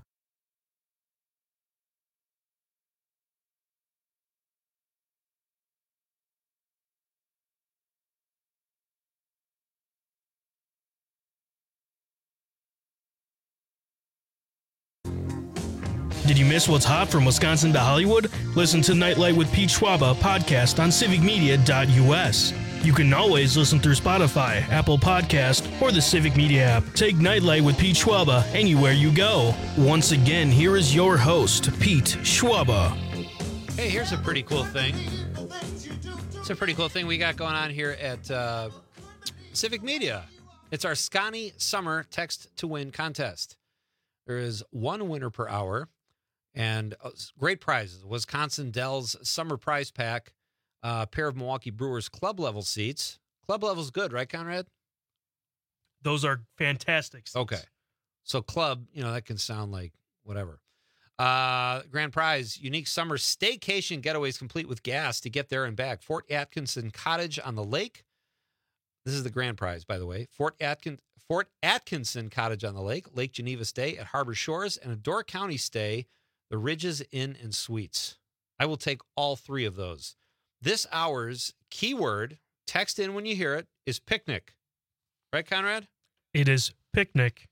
Speaker 13: Did you miss what's hot from Wisconsin to Hollywood? Listen to Nightlight with Pete Schwaba podcast on civic media dot U S. You can always listen through Spotify, Apple Podcast, or the Civic Media app. Take Nightlight with Pete Schwaba anywhere you go. Once again, here is your host, Pete Schwaba.
Speaker 12: Hey, here's a pretty cool thing. It's a pretty cool thing we got going on here at uh, Civic Media. It's our Scotty Summer Text to Win contest. There is one winner per hour and uh, great prizes. Wisconsin Dells Summer Prize Pack, a uh, pair of Milwaukee Brewers club level seats. Club level's good, right, Conrad?
Speaker 13: Those are fantastic seats.
Speaker 12: Okay. So club, you know, that can sound like whatever. Uh, grand prize, unique summer staycation getaways complete with gas to get there and back. Fort Atkinson Cottage on the lake. This is the grand prize, by the way. Fort Atkin Fort Atkinson Cottage on the lake, Lake Geneva stay at Harbor Shores, and a Door County stay, the Ridges Inn and Suites. I will take all three of those. This hour's keyword, text in when you hear it, is picnic. Right, Conrad?
Speaker 13: It is picnic.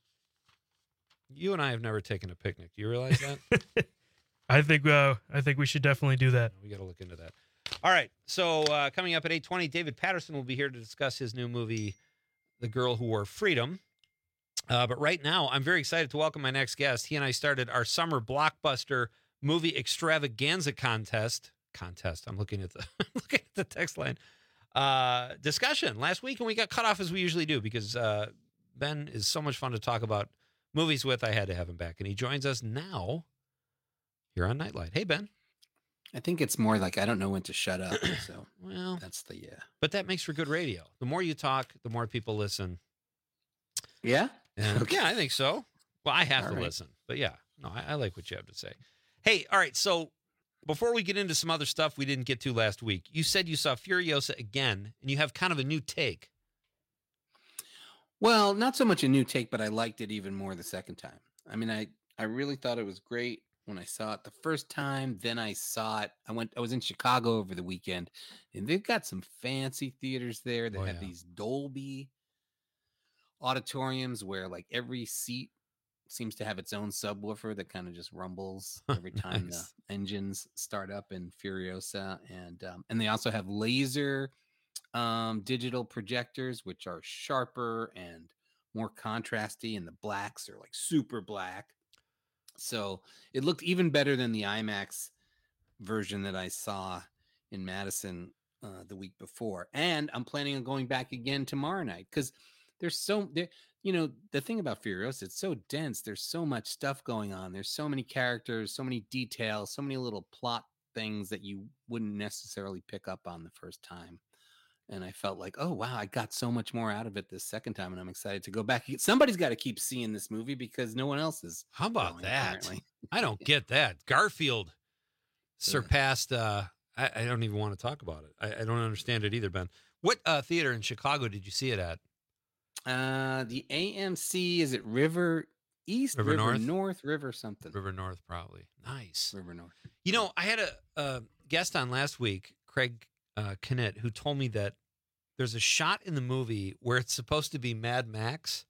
Speaker 12: You and I have never taken a picnic. Do you realize that?
Speaker 13: I think uh, I think we should definitely do that.
Speaker 12: We got to look into that. All right. So uh, coming up at eight twenty, David Patterson will be here to discuss his new movie, The Girl Who Wore Freedom. Uh, but right now, I'm very excited to welcome my next guest. He and I started our summer blockbuster movie extravaganza contest. Contest. I'm looking at the looking at the text line. Uh, discussion last week, and we got cut off as we usually do because uh, Ben is so much fun to talk about movies with. I had to have him back, and he joins us now here on Nightlight. Hey, Ben.
Speaker 4: I think it's more like I don't know when to shut up. So
Speaker 12: well,
Speaker 4: that's the yeah.
Speaker 12: But that makes for good radio. The more you talk, the more people listen.
Speaker 4: Yeah.
Speaker 12: And,
Speaker 4: Okay.
Speaker 12: Yeah, I think so. Well, I have
Speaker 4: All
Speaker 12: to
Speaker 4: right.
Speaker 12: listen, but yeah, no, I, I like what you have to say. Hey, all right. So before we get into some other stuff we didn't get to last week, you said you saw Furiosa again, and you have kind of a new take.
Speaker 4: Well, not so much a new take, but I liked it even more the second time. I mean, I I really thought it was great when I saw it the first time. Then I saw it. I went. I was in Chicago over the weekend, and they've got some fancy theaters there that
Speaker 12: Oh,
Speaker 4: have
Speaker 12: yeah.
Speaker 4: these Dolby auditoriums where like every seat seems to have its own subwoofer that kind of just rumbles every time
Speaker 12: Nice.
Speaker 4: the engines start up in Furiosa, and um, and they also have laser um, digital projectors, which are sharper and more contrasty, and the blacks are like super black. So it looked even better than the IMAX version that I saw in Madison uh, the week before. And I'm planning on going back again tomorrow night because there's so there. You know, the thing about Furiosa, it's so dense. There's so much stuff going on. There's so many characters, so many details, so many little plot things that you wouldn't necessarily pick up on the first time. And I felt like, oh, wow, I got so much more out of it this second time. And I'm excited to go back. Somebody's got to keep seeing this movie because no one else is.
Speaker 12: How about
Speaker 4: going,
Speaker 12: that?
Speaker 4: apparently.
Speaker 12: I don't get that. Garfield surpassed. Uh, I, I don't even want to talk about it. I, I don't understand it either, Ben. What uh, theater in Chicago did you see it at?
Speaker 4: Uh, the A M C, is it River East,
Speaker 12: River North?
Speaker 4: North, River something?
Speaker 12: River North, probably. Nice.
Speaker 4: River North.
Speaker 12: You know, I had a, a guest on last week, Craig uh, Kinnett, who told me that there's a shot in the movie where it's supposed to be Mad Max.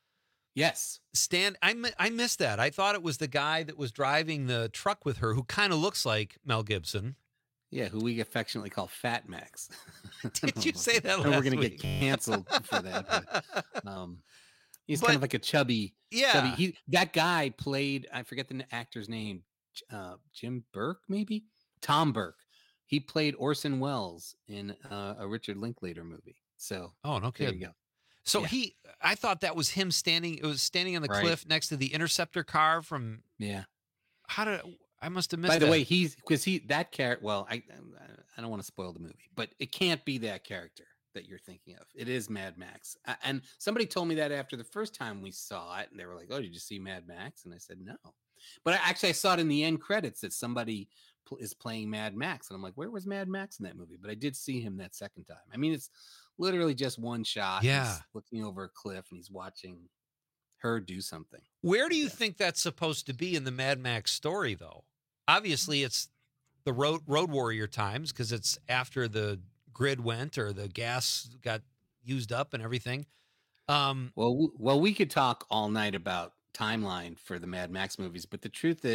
Speaker 4: Yes.
Speaker 12: Stan, I, mi- I missed that. I thought it was the guy that was driving the truck with her who kind of looks like Mel Gibson.
Speaker 4: Yeah, who we affectionately call Fat Max.
Speaker 12: Did you say that
Speaker 4: And
Speaker 12: last
Speaker 4: we're gonna
Speaker 12: week?
Speaker 4: get canceled for that. But, um, he's
Speaker 12: But-
Speaker 4: kind of like a chubby.
Speaker 12: Yeah.
Speaker 4: chubby. He that guy played. I forget the n- actor's name. Uh, Jim Burke, maybe Tom Burke. He played Orson Welles in uh, a Richard Linklater movie. So,
Speaker 12: Oh, no
Speaker 4: there
Speaker 12: kidding.
Speaker 4: you go.
Speaker 12: So
Speaker 4: Yeah.
Speaker 12: he, I thought that was him standing. It was standing on the
Speaker 4: Right.
Speaker 12: cliff next to the Interceptor car from.
Speaker 4: Yeah.
Speaker 12: How did I must have missed?
Speaker 4: By the
Speaker 12: that.
Speaker 4: way, he's because he that character. Well, I I don't want to spoil the movie, but it can't be that character that you're thinking of. It is Mad Max. A- And somebody told me that after the first time we saw it, and they were like, "Oh, did you see Mad Max?" And I said, "No." But I, actually, I saw it in the end credits that somebody pl- is playing Mad Max, and I'm like, "Where was Mad Max in that movie?" But I did see him that second time. I mean, it's literally just one shot.
Speaker 12: Yeah.
Speaker 4: He's looking over a cliff, and he's watching her do something.
Speaker 12: Where do you think that's supposed to be in the Mad Max story, though? Obviously, it's the road road warrior times because it's after the grid went or the gas got used up and everything. Um,
Speaker 4: Well, w- well, we could talk all night about timeline for the Mad Max movies, but the truth is,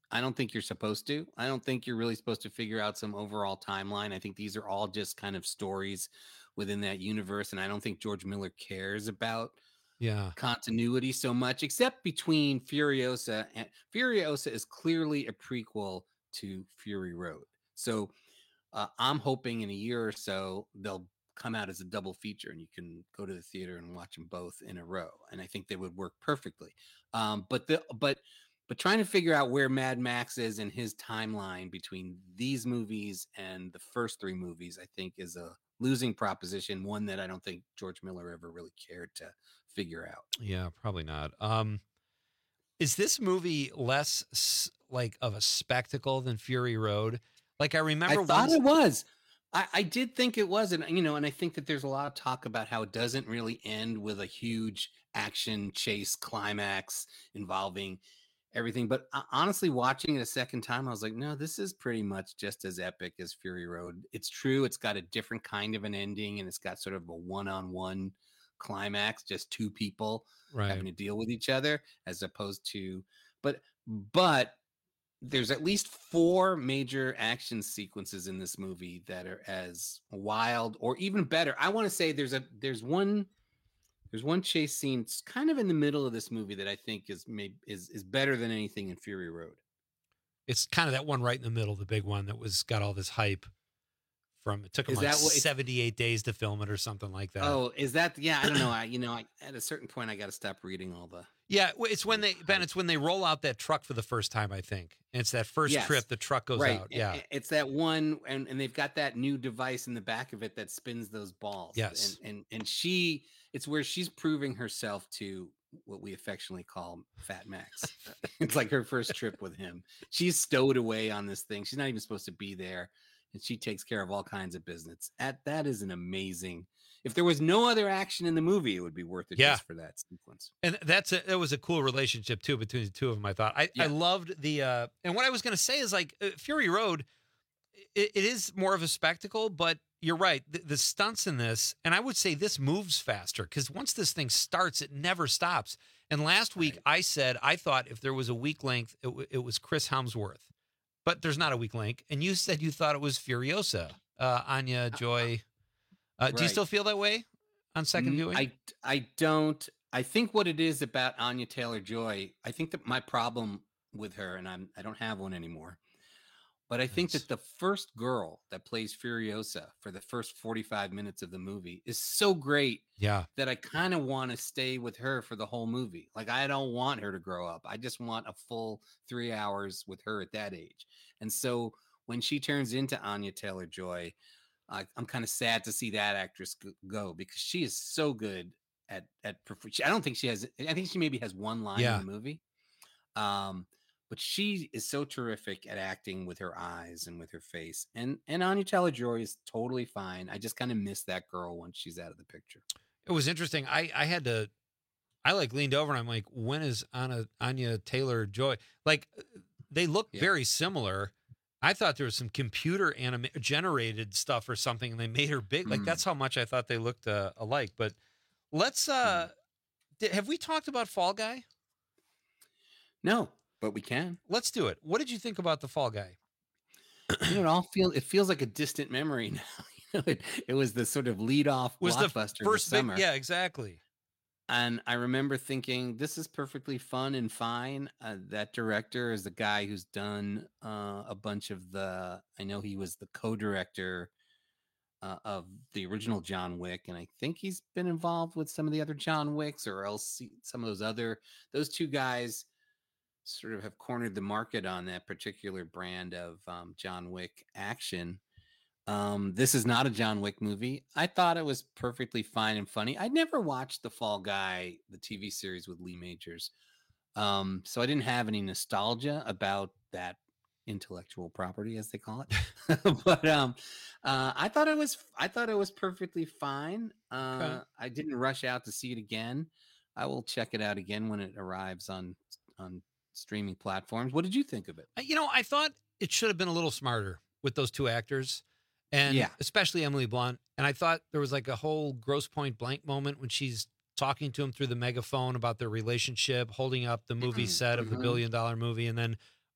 Speaker 4: I don't think you're supposed to. I don't think you're really supposed to figure out some overall timeline. I think these are all just kind of stories within that universe, and I don't think George Miller cares about
Speaker 12: yeah
Speaker 4: continuity so much, except between Furiosa and Furiosa is clearly a prequel to Fury Road. So uh, I'm hoping in a year or so they'll come out as a double feature and you can go to the theater and watch them both in a row, and I think they would work perfectly. Um, but the but but trying to figure out where Mad Max is in his timeline between these movies and the first three movies, I think is a losing proposition, one that I don't think George Miller ever really cared to figure out.
Speaker 12: Yeah, probably not. Um, is this movie less s- like of a spectacle than Fury Road? Like I remember,
Speaker 4: I thought
Speaker 12: once-
Speaker 4: it was. I, I did think it was, and you know, and I think that there's a lot of talk about how it doesn't really end with a huge action chase climax involving everything. But uh, honestly, watching it a second time, I was like, no, this is pretty much just as epic as Fury Road. It's true; it's got a different kind of an ending, and it's got sort of a one-on-one climax, just two people
Speaker 12: Right.
Speaker 4: having to deal with each other, as opposed to, but but. There's at least four major action sequences in this movie that are as wild or even better. I want to say there's a there's one there's one chase scene kind of in the middle of this movie that I think is maybe is is better than anything in Fury Road.
Speaker 12: It's kind of that one right in the middle, the big one that was got all this hype from. It took them
Speaker 4: Is
Speaker 12: like
Speaker 4: that what it's-
Speaker 12: seventy-eight days to film it or something like that.
Speaker 4: Oh, is that yeah? I don't know. I you know I, at a certain point I got to stop reading all the.
Speaker 12: Yeah, w- it's when they Ben. It's when they roll out that truck for the first time. I think and it's that first
Speaker 4: Yes.
Speaker 12: trip. The truck goes
Speaker 4: right.
Speaker 12: out. Yeah,
Speaker 4: A- It's that one, and, and they've got that new device in the back of it that spins those balls.
Speaker 12: Yes.
Speaker 4: And and and she, it's where she's proving herself to what we affectionately call Fat Max. It's like her first trip with him. She's stowed away on this thing. She's not even supposed to be there, and she takes care of all kinds of business. At that is an amazing. If there was no other action in the movie, it would be worth it
Speaker 12: Yeah.
Speaker 4: just for that sequence.
Speaker 12: and that's a, that was a cool relationship too between the two of them. I thought I, I loved the uh, and what I was going to say is like uh, Fury Road. It, it is more of a spectacle, but you're right. The, the stunts in this, and I would say this moves faster because once this thing starts, it never stops. And last week I said I thought if there was a weak link, it, w- it was Chris Hemsworth, but there's not a weak link. And you said you thought it was Furiosa, uh, Anya Joy. Uh, Do you
Speaker 4: Right.
Speaker 12: still feel that way on second
Speaker 4: Mm,
Speaker 12: viewing?
Speaker 4: I I don't. I think what it is about Anya Taylor-Joy, I think that my problem with her, and I'm I don't have one anymore, but I think that the first girl that plays Furiosa for the first forty-five minutes of the movie is so great
Speaker 12: Yeah.
Speaker 4: that I kind of want to stay with her for the whole movie. Like I don't want her to grow up. I just want a full three hours with her at that age. And so when she turns into Anya Taylor-Joy, I, I'm kind of sad to see that actress g- go because she is so good at at. perf- I don't think she has. I think she maybe has one line
Speaker 12: Yeah.
Speaker 4: in the movie, um, but she is so terrific at acting with her eyes and with her face. And and Anya Taylor-Joy is totally fine. I just kind of miss that girl once she's out of the picture.
Speaker 12: It was interesting. I, I had to, I like leaned over and I'm like, when is Anna, Anya Taylor Joy? Like they look very similar. I thought there was some computer anim- generated stuff or something and they made her big. Like
Speaker 4: Mm.
Speaker 12: that's how much I thought they looked uh, alike. But let's, uh, di- have we talked about Fall Guy?
Speaker 4: No, but we can.
Speaker 12: Let's do it. What did you think about the Fall Guy?
Speaker 4: You know, it all feel it feels like a distant memory now. You know, it, it was the sort of lead off
Speaker 12: Was the
Speaker 4: blockbuster
Speaker 12: first
Speaker 4: this
Speaker 12: big,
Speaker 4: summer.
Speaker 12: yeah, exactly.
Speaker 4: And I remember thinking, this is perfectly fun and fine. Uh, that director is the guy who's done uh, a bunch of the, I know he was the co-director uh, of the original John Wick. And I think he's been involved with some of the other John Wicks or else he- some of those other, those two guys sort of have cornered the market on that particular brand of um, John Wick action. Um, this is not a John Wick movie. I thought it was perfectly fine and funny. I never watched The Fall Guy, the T V series with Lee Majors. Um, so I didn't have any nostalgia about that intellectual property, as they call it. But um, uh, I thought it was I thought it was perfectly fine. Uh,
Speaker 12: Okay.
Speaker 4: I didn't rush out to see it again. I will check it out again when it arrives on on streaming platforms. What did you think of it?
Speaker 12: Uh, You know, I thought it should have been a little smarter with those two actors, and
Speaker 4: Yeah.
Speaker 12: especially Emily Blunt. And I thought there was like a whole Grosse Pointe Blank moment when she's talking to him through the megaphone about their relationship, holding up the movie
Speaker 4: Mhm,
Speaker 12: set of the
Speaker 4: mhm.
Speaker 12: billion dollar movie, and then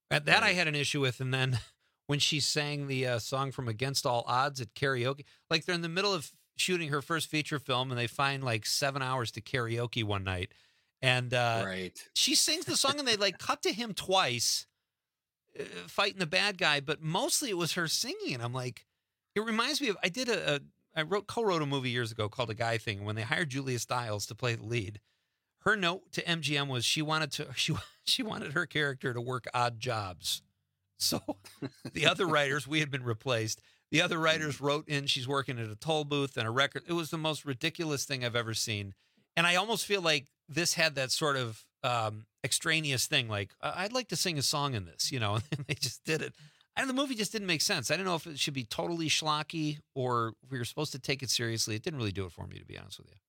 Speaker 12: At that I had an issue with, and then when she sang the uh, song from Against All Odds at karaoke, like they're in the middle of shooting her first feature film, and they find like seven hours to karaoke one night, and uh,
Speaker 4: right.
Speaker 12: she sings the song, and they like cut to him twice uh, fighting the bad guy, but mostly it was her singing, and I'm like, it reminds me of I did a, a I wrote co-wrote a movie years ago called A Guy Thing. When they hired Julia Stiles to play the lead, her note to M G M was she wanted to she she wanted her character to work odd jobs. So the other writers, we had been replaced. The other writers wrote in she's working at a toll booth and a record. It was the most ridiculous thing I've ever seen. And I almost feel like this had that sort of um, extraneous thing, like, I'd like to sing a song in this, you know, and they just did it. And the movie just didn't make sense. I didn't know if it should be totally schlocky or if we were supposed to take it seriously. It didn't really do it for me, to be honest with you.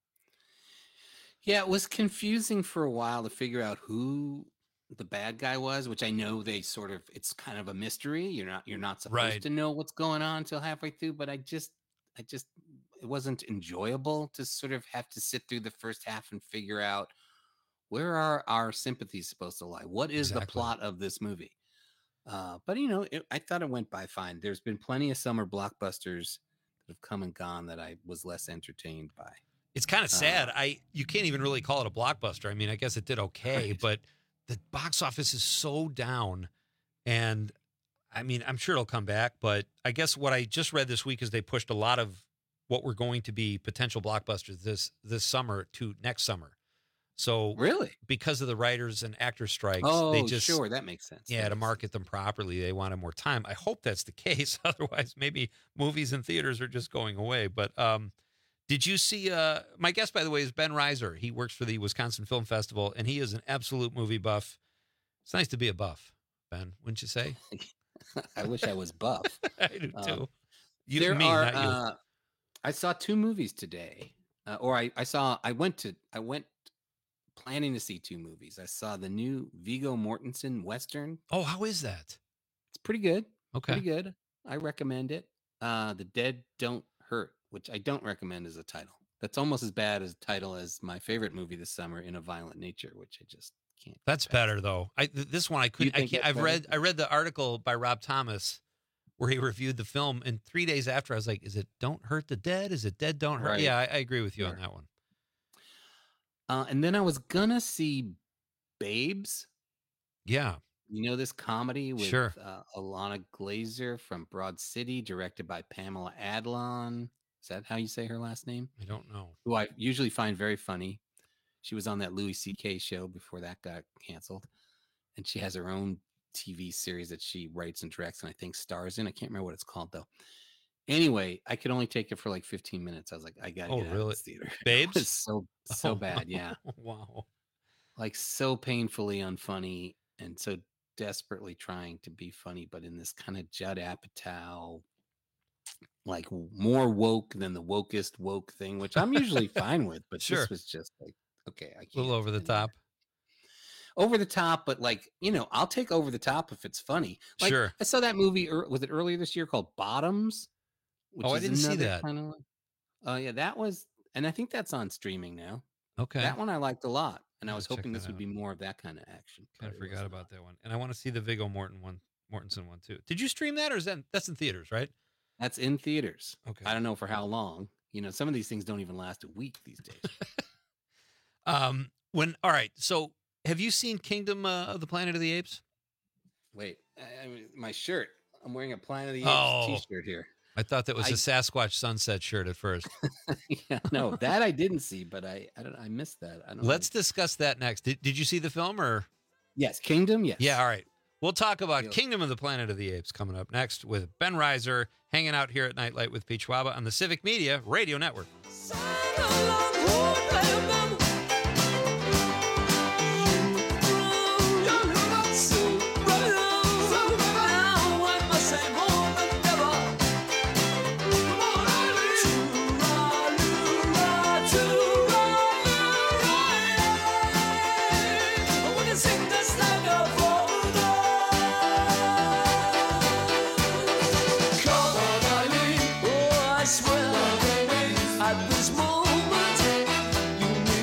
Speaker 4: Yeah, it was confusing for a while to figure out who the bad guy was, which I know they sort of, it's kind of a mystery. You're not, you're not supposed
Speaker 12: Right.
Speaker 4: to know what's going on until halfway through, but I just, I just, it wasn't enjoyable to sort of have to sit through the first half and figure out where are our sympathies supposed to lie? What is
Speaker 12: Exactly.
Speaker 4: the plot of this movie? Uh, but you know, it, I thought it went by fine. There's been plenty of summer blockbusters that have come and gone that I was less entertained by.
Speaker 12: It's kind of sad.
Speaker 4: Uh,
Speaker 12: I you can't even really call it a blockbuster. I mean, I guess it did okay,
Speaker 4: Right.
Speaker 12: but the box office is so down. And I mean, I'm sure it'll come back, but I guess what I just read this week is they pushed a lot of what were going to be potential blockbusters this this summer to next summer. So
Speaker 4: really,
Speaker 12: because of the writers and actor strikes,
Speaker 4: oh,
Speaker 12: they just
Speaker 4: sure, that makes sense.
Speaker 12: yeah
Speaker 4: That
Speaker 12: to
Speaker 4: makes
Speaker 12: market them properly, they wanted more time. I hope that's the case. Otherwise, maybe movies and theaters are just going away. But um, did you see? Uh, my guest, by the way, is Ben Reiser. He works for the Wisconsin Film Festival, and he is an absolute movie buff. It's nice to be a buff, Ben, wouldn't you say?
Speaker 4: I wish I was buff.
Speaker 12: I do
Speaker 4: Uh,
Speaker 12: too. You,
Speaker 4: there
Speaker 12: me,
Speaker 4: are.
Speaker 12: not you.
Speaker 4: Uh, I saw two movies today, uh, or I, I saw. I went to. I went planning to see two movies. I saw the new Viggo Mortensen Western.
Speaker 12: Oh, how is that?
Speaker 4: It's pretty good.
Speaker 12: Okay.
Speaker 4: Pretty good. I recommend it. Uh, The Dead Don't Hurt, which I don't recommend as a title. That's almost as bad as a title as my favorite movie this summer, In a Violent Nature, which I just can't.
Speaker 12: That's better though. I th- this one I couldn't. I
Speaker 4: think
Speaker 12: can't.
Speaker 4: that's
Speaker 12: I've
Speaker 4: better?
Speaker 12: read. I read the article by Rob Thomas where he reviewed the film, and three days after, I was like, "Is it Don't Hurt the Dead? Is it Dead Don't Hurt?"
Speaker 4: Right.
Speaker 12: Yeah, I, I agree with you on
Speaker 4: Sure.
Speaker 12: that one.
Speaker 4: Uh, and then I was gonna see Babes.
Speaker 12: Yeah.
Speaker 4: You know this comedy with
Speaker 12: Sure.
Speaker 4: uh, Alana Glazer from Broad City, directed by Pamela Adlon. Is that how you say her last name?
Speaker 12: I don't know.
Speaker 4: Who I usually find very funny. She was on that Louis C K show before that got canceled, and she has her own T V series that she writes and directs, and I think stars in. I can't remember what it's called though. Anyway, I could only take it for like fifteen minutes. I was like, I gotta
Speaker 12: Oh,
Speaker 4: get out
Speaker 12: really?
Speaker 4: of this theater.
Speaker 12: Babes?
Speaker 4: It's so so
Speaker 12: Oh,
Speaker 4: bad, yeah.
Speaker 12: Wow.
Speaker 4: Like so painfully unfunny and so desperately trying to be funny, but in this kind of Judd Apatow, like w- more woke than the wokest woke thing, which I'm usually fine with, but
Speaker 12: Sure.
Speaker 4: this was just like, okay, I
Speaker 12: A
Speaker 4: can't.
Speaker 12: little over the top.
Speaker 4: Over the top, but like, you know, I'll take over the top if it's funny. Like,
Speaker 12: Sure.
Speaker 4: I saw that movie, ear- was it earlier this year called Bottoms?
Speaker 12: Oh, I didn't see that.
Speaker 4: Kind of, oh, yeah, that was, and I think that's on streaming now.
Speaker 12: Okay.
Speaker 4: That one I liked a lot, and I
Speaker 12: I'll
Speaker 4: was
Speaker 12: check
Speaker 4: hoping
Speaker 12: that
Speaker 4: this would
Speaker 12: out.
Speaker 4: be more of that kind of action.
Speaker 12: Kind
Speaker 4: but
Speaker 12: of
Speaker 4: it
Speaker 12: forgot
Speaker 4: was
Speaker 12: about that one, and I want to see the Viggo Morton one, Mortensen one too. Did you stream that, or is that that's in theaters? Right.
Speaker 4: That's in theaters.
Speaker 12: Okay.
Speaker 4: I don't know for how long. You know, some of these things don't even last a week these days.
Speaker 12: Um. When all right. So, have you seen Kingdom uh, of the Planet of the Apes?
Speaker 4: Wait, I, I mean, my shirt. I'm wearing a Planet of the Apes
Speaker 12: Oh.
Speaker 4: t-shirt here.
Speaker 12: I thought that was
Speaker 4: I-
Speaker 12: a Sasquatch Sunset shirt at first.
Speaker 4: Yeah, no, that I didn't see, but I I don't I missed that. I don't
Speaker 12: Let's discuss that next. Did, did you see the film or?
Speaker 4: Yes, Kingdom. Yes.
Speaker 12: Yeah. All right. We'll talk about
Speaker 4: Deal.
Speaker 12: Kingdom of the Planet of the Apes coming up next with Ben Reiser hanging out here at Nightlight with Pete Schwaba on the Civic Media Radio Network.
Speaker 14: At this moment, you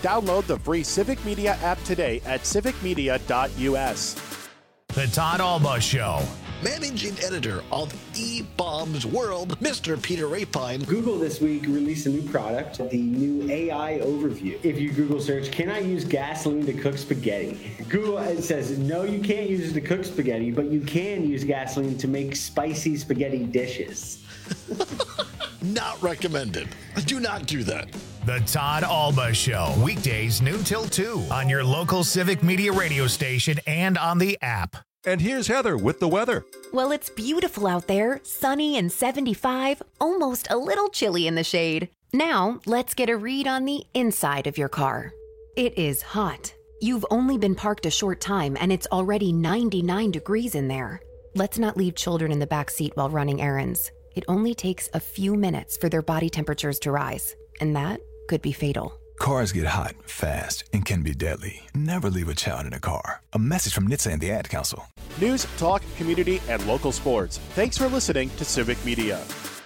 Speaker 1: Download the free Civic Media app today at civic media dot u s.
Speaker 2: The Todd Alba Show.
Speaker 3: Managing editor of E-Bombs World, Mister Peter Rapine.
Speaker 5: Google this week released a new product, the new A I overview. If you Google search, can I use gasoline to cook spaghetti? Google it says, no, you can't use it to cook spaghetti, but you can use gasoline to make spicy spaghetti dishes.
Speaker 3: Not recommended. Do not do that.
Speaker 2: The Todd Alba Show. Weekdays noon till two on your local Civic Media radio station and on the app.
Speaker 6: And here's Heather with the weather.
Speaker 7: Well, it's beautiful out there, sunny and seventy-five, almost a little chilly in the shade. Now, let's get a read on the inside of your car. It is hot. You've only been parked a short time and it's already ninety-nine degrees in there. Let's not leave children in the back seat while running errands. It only takes a few minutes for their body temperatures to rise, and that could be fatal.
Speaker 24: Cars get hot, fast, and can be deadly. Never leave a child in a car. A message from N H T S A and the Ad Council.
Speaker 1: News, talk, community, and local sports. Thanks for listening to Civic Media.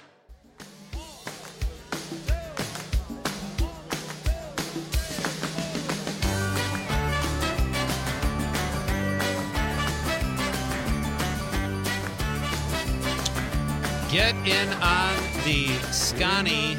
Speaker 12: Get in on the Scani.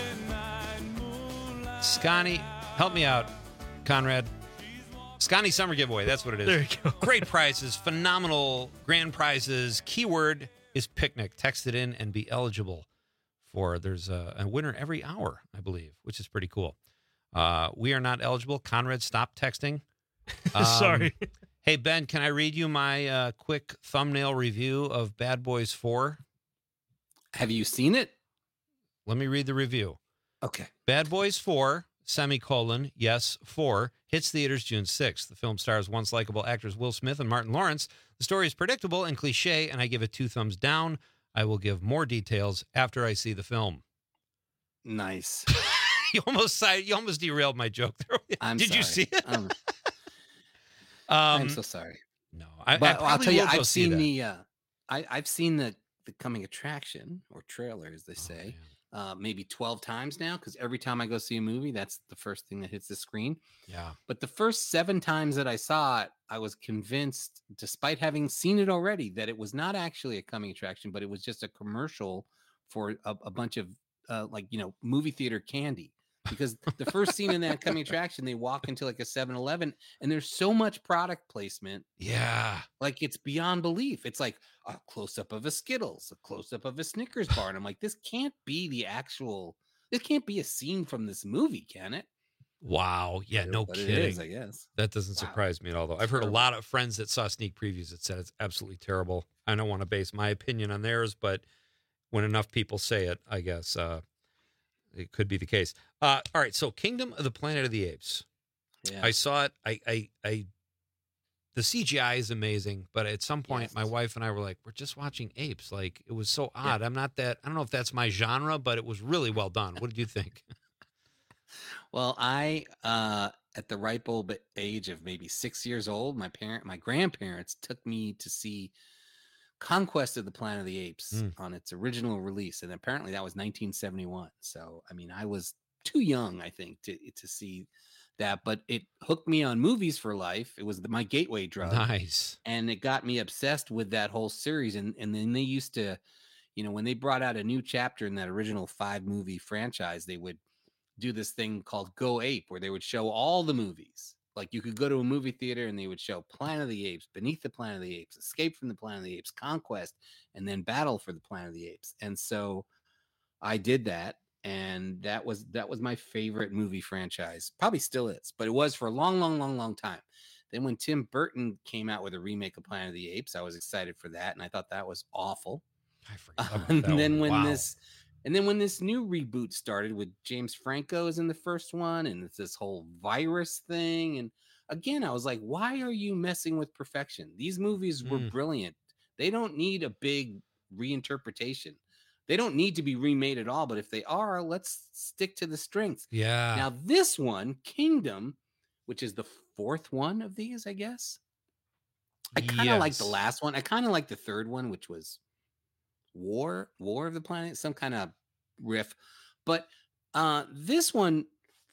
Speaker 12: Scani, help me out, Conrad. Scani Summer Giveaway, that's what it is.
Speaker 13: There you go.
Speaker 12: Great prizes, phenomenal grand prizes. Keyword is picnic. Text it in and be eligible for, there's a, a winner every hour, I believe, which is pretty cool. Uh, we are not eligible. Conrad, stop texting. Um,
Speaker 13: Sorry.
Speaker 12: Hey, Ben, can I read you my uh, quick thumbnail review of Bad Boys four?
Speaker 4: Have you seen it?
Speaker 12: Let me read the review.
Speaker 4: Okay.
Speaker 12: Bad Boys four, semicolon, yes, four, hits theaters June sixth. The film stars once likable actors Will Smith and Martin Lawrence. The story is predictable and cliche, and I give it two thumbs down. I will give more details after I see the film.
Speaker 4: Nice.
Speaker 12: you almost you almost derailed my joke there.
Speaker 4: I'm
Speaker 12: Did
Speaker 4: sorry.
Speaker 12: you see it?
Speaker 4: Um,
Speaker 12: um,
Speaker 4: I'm so sorry.
Speaker 12: No, I,
Speaker 4: but
Speaker 12: I
Speaker 4: I'll tell you,
Speaker 12: will go
Speaker 4: I've
Speaker 12: see
Speaker 4: seen
Speaker 12: that.
Speaker 4: the, uh, I, I've seen the the coming attraction or trailer, as they say,
Speaker 12: oh,
Speaker 4: uh, maybe twelve times now. Because every time I go see a movie, that's the first thing that hits the screen.
Speaker 12: Yeah.
Speaker 4: But the first seven times that I saw it, I was convinced, despite having seen it already, that it was not actually a coming attraction, but it was just a commercial for a, a bunch of uh, like, you know, movie theater candy. Because the first scene in that coming attraction, they walk into like a seven eleven and there's so much product placement.
Speaker 12: Yeah.
Speaker 4: Like it's beyond belief. It's like a close up of a Skittles, a close up of a Snickers bar. And I'm like, this can't be the actual, this can't be a scene from this movie, can it?
Speaker 12: Wow. Yeah, no
Speaker 4: But it
Speaker 12: kidding.
Speaker 4: is, I guess.
Speaker 12: That doesn't
Speaker 4: Wow.
Speaker 12: surprise me at all, though. I've heard a lot of friends that saw sneak previews that said it's absolutely terrible. I don't want to base my opinion on theirs, but when enough people say it, I guess uh, it could be the case. Uh, all right, so Kingdom of the Planet of the Apes.
Speaker 4: Yeah.
Speaker 12: I saw it. I, I, I, the C G I is amazing, but at some point,
Speaker 4: Yes.
Speaker 12: my wife and I were like, "We're just watching apes." Like it was so odd. I'm not that. I don't know if that's my genre, but it was really well done. What did you think?
Speaker 4: Well, I, uh, at the ripe old age of maybe six years old, my parent, my grandparents took me to see Conquest of the Planet of the Apes
Speaker 12: Mm.
Speaker 4: on its original release, and apparently that was nineteen seventy-one. So, I mean, I was too young, I think, to to see that, but it hooked me on movies for life. It was the, my gateway drug.
Speaker 12: Nice.
Speaker 4: And it got me obsessed with that whole series. And and then they used to, you know, when they brought out a new chapter in that original five movie franchise, they would do this thing called Go Ape, where they would show all the movies. Like you could go to a movie theater and they would show Planet of the Apes, Beneath the Planet of the Apes, Escape from the Planet of the Apes, Conquest, and then Battle for the Planet of the Apes. And so I did that. And that was that was my favorite movie franchise. Probably still is, but it was for a long, long, long, long time. Then when Tim Burton came out with a remake of Planet of the Apes, I was excited for that, and I thought that was awful.
Speaker 12: I forgot about
Speaker 4: and
Speaker 12: that
Speaker 4: then
Speaker 12: one.
Speaker 4: when
Speaker 12: Wow.
Speaker 4: this and then when this new reboot started with James Franco is in the first one, and it's this whole virus thing, and again, I was like, why are you messing with perfection? These movies were
Speaker 12: Mm.
Speaker 4: brilliant. They don't need a big reinterpretation. They don't need to be remade at all, but if they are, let's stick to the strengths.
Speaker 12: Yeah.
Speaker 4: Now, this one, Kingdom, which is the fourth one of these, I guess. I kind of like the
Speaker 12: Yes.
Speaker 4: last one. I kind of like the third one, which was War, War of the Planet, some kind of riff. But uh, this one,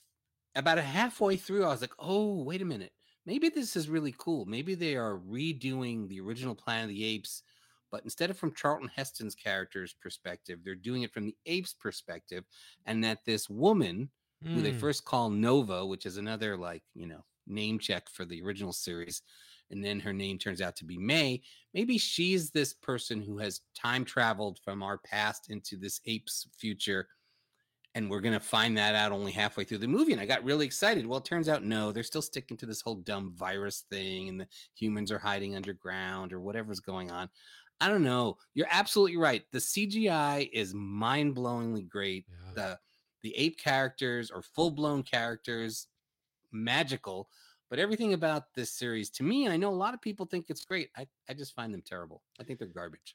Speaker 4: about a halfway through, I was like, oh, wait a minute. Maybe this is really cool. Maybe they are redoing the original Planet of the Apes, but instead of from Charlton Heston's character's perspective, they're doing it from the apes' perspective. And that this woman, mm. who they first call Nova, which is another, like, you know, name check for the original series, and then her name turns out to be May, maybe she's this person who has time traveled from our past into this ape's future. And we're going to find that out only halfway through the movie. And I got really excited. Well, it turns out, no, they're still sticking to this whole dumb virus thing. And the humans are hiding underground or whatever's going on. I don't know. You're absolutely right. The C G I is mind-blowingly great. Yeah. The, the ape characters are full-blown characters, magical. But everything about this series, to me, I know a lot of people think it's great. I, I just find them terrible. I think they're garbage.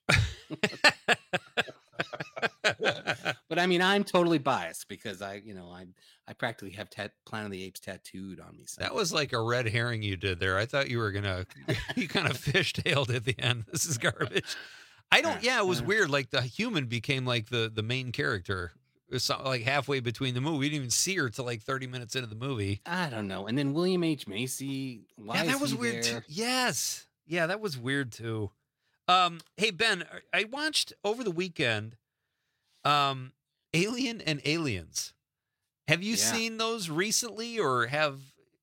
Speaker 4: But I mean, I'm totally biased because I, you know, I I practically have tat- Planet of the Apes tattooed on me. So.
Speaker 12: That was like a red herring you did there. I thought you were gonna, you kind of fishtailed at the end. This is garbage. I don't. Yeah, it was weird. Like the human became like the the main character. It was like halfway between the movie. We didn't even see her till like thirty minutes into the movie.
Speaker 4: I don't know. And then William H. Macy. Why
Speaker 12: yeah, that
Speaker 4: is
Speaker 12: was
Speaker 4: he
Speaker 12: weird
Speaker 4: there?
Speaker 12: too. Yes. Yeah, that was weird too. Um, hey Ben, I watched over the weekend. Um, Alien and Aliens. Have you yeah. seen those recently or have?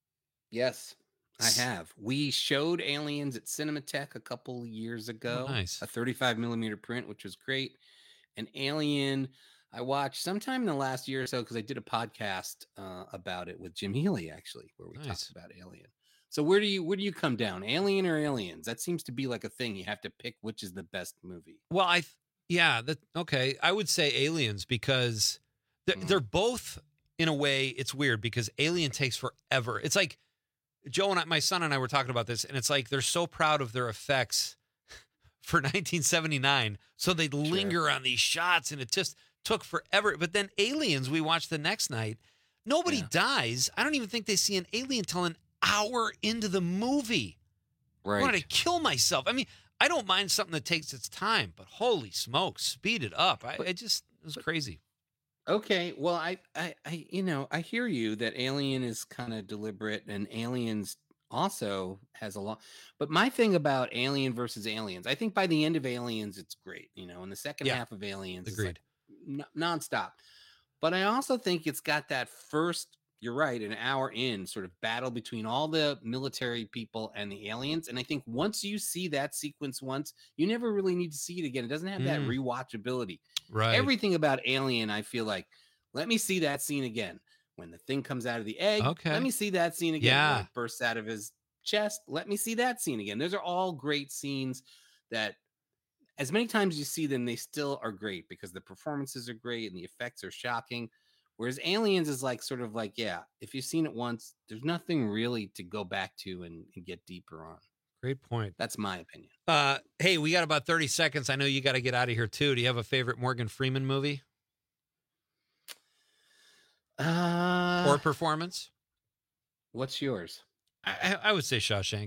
Speaker 4: Yes, I have. We showed Aliens at Cinematheque a couple years ago.
Speaker 12: Oh, nice.
Speaker 4: A thirty-five millimeter print, which was great. And Alien, I watched sometime in the last year or so because I did a podcast uh, about it with Jim Healy, actually, where we nice. talked about Alien. So where do you where do you come down, Alien or Aliens? That seems to be like a thing. You have to pick which is the best movie.
Speaker 12: Well, I. Th- Yeah, that okay. I would say Aliens because they're, mm. they're both in a way. It's weird because Alien takes forever. It's like Joe and I, my son and I were talking about this, and it's like they're so proud of their effects for nineteen seventy-nine, so they sure. linger on these shots, and it just took forever. But then Aliens, we watched the next night. Nobody yeah. dies. I don't even think they see an alien till an hour into the movie.
Speaker 4: Right?
Speaker 12: I wanted to kill myself. I mean. I don't mind something that takes its time, but holy smokes, speed it up. I, it just it was crazy.
Speaker 4: Okay, well, I, I, I, you know, I hear you that Alien is kind of deliberate, and Aliens also has a lot. But my thing about Alien versus Aliens, I think by the end of Aliens, it's great, you know, and the second
Speaker 12: yeah,
Speaker 4: half of Aliens
Speaker 12: agreed.
Speaker 4: is like n- nonstop. But I also think it's got that first. You're right, an hour in sort of battle between all the military people and the aliens. And I think once you see that sequence once, you never really need to see it again. It doesn't have mm. that rewatchability.
Speaker 12: Right.
Speaker 4: Everything about Alien, I feel like, let me see that scene again. When the thing comes out of the egg,
Speaker 12: okay.
Speaker 4: let me see that scene again.
Speaker 12: Yeah.
Speaker 4: When it bursts out of his chest, let me see that scene again. Those are all great scenes that as many times as you see them, they still are great because the performances are great and the effects are shocking. Whereas Aliens is like sort of like, yeah, if you've seen it once, there's nothing really to go back to and, and get deeper on.
Speaker 12: Great point.
Speaker 4: That's my opinion.
Speaker 12: Uh, hey, we got about thirty seconds. I know you got to get out of here too. Do you have a favorite Morgan Freeman movie?
Speaker 4: Uh,
Speaker 12: or performance?
Speaker 4: What's yours?
Speaker 12: I, I would say Shawshank.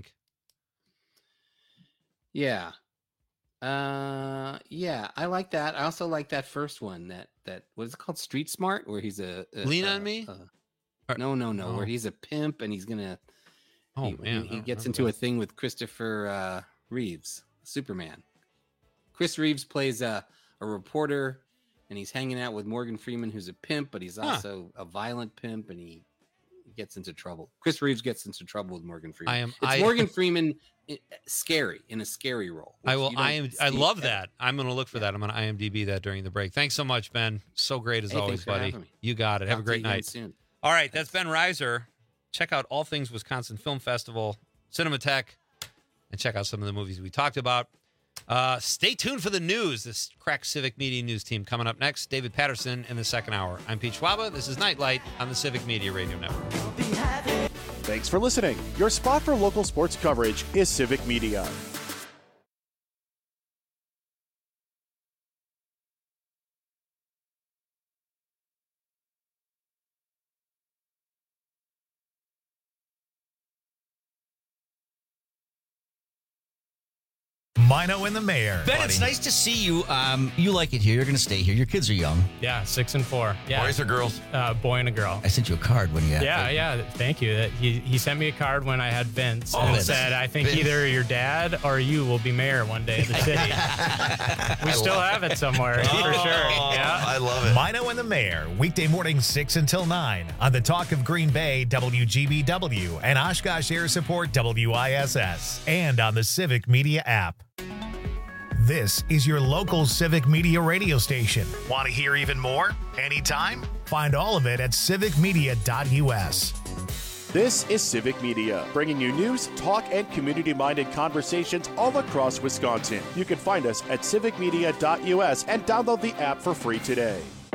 Speaker 4: Yeah. Uh, yeah, I like that. I also like that first one. That that what is it called? Street Smart, where he's a, a
Speaker 12: Lean
Speaker 4: a,
Speaker 12: on Me.
Speaker 4: A, no, no, no. Oh. Where he's a pimp and he's gonna.
Speaker 12: Oh
Speaker 4: he,
Speaker 12: man,
Speaker 4: he, he gets into that. a thing with Christopher uh, Reeves, Superman. Chris Reeves plays a a reporter, and he's hanging out with Morgan Freeman, who's a pimp, but he's also huh. a violent pimp, and he gets into trouble. Chris Reeves gets into trouble with Morgan Freeman.
Speaker 12: I am.
Speaker 4: It's
Speaker 12: I,
Speaker 4: Morgan Freeman. Scary in a scary role.
Speaker 12: I will. I am. I love that. I'm going to look for yeah. that. I'm going to IMDb that during the break. Thanks so much, Ben. So great as
Speaker 4: hey,
Speaker 12: always, buddy. You got it.
Speaker 4: Talk
Speaker 12: Have a great night.
Speaker 4: Soon.
Speaker 12: All right, that's Ben Reiser. Check out All Things Wisconsin Film Festival, Cinematheque, and check out some of the movies we talked about. Uh, stay tuned for the news. This crack Civic Media News team coming up next. David Patterson in the second hour. I'm Pete Schwaba. This is Nightlight on the Civic Media Radio Network.
Speaker 1: Thanks for listening. Your spot for local sports coverage is Civic Media.
Speaker 2: Mino and the Mayor.
Speaker 9: Ben, it's nice to see you. Um, you like it here. You're going to stay here. Your kids are young.
Speaker 10: Yeah, six and four. Yeah.
Speaker 22: Boys or girls?
Speaker 10: Uh, boy and a girl.
Speaker 9: I sent you a card when you had
Speaker 10: Yeah,
Speaker 9: it.
Speaker 10: yeah. Thank you. That- He, he sent me a card when I had Vince
Speaker 9: Oh,
Speaker 10: and
Speaker 9: Vince.
Speaker 10: said, I think
Speaker 9: Vince.
Speaker 10: either your dad or you will be mayor one day of the city. We still have it somewhere, for sure. Yeah.
Speaker 22: I love it.
Speaker 2: Mino and the Mayor, weekday mornings six until nine on the Talk of Green Bay, W G B W, and Oshkosh Air Support, W I S S, and on the Civic Media app. This is your local Civic Media radio station. Want to hear even more? Anytime? Find all of it at civic media dot U S.
Speaker 1: This is Civic Media, bringing you news, talk, and community-minded conversations all across Wisconsin. You can find us at civic media dot U S and download the app for free today.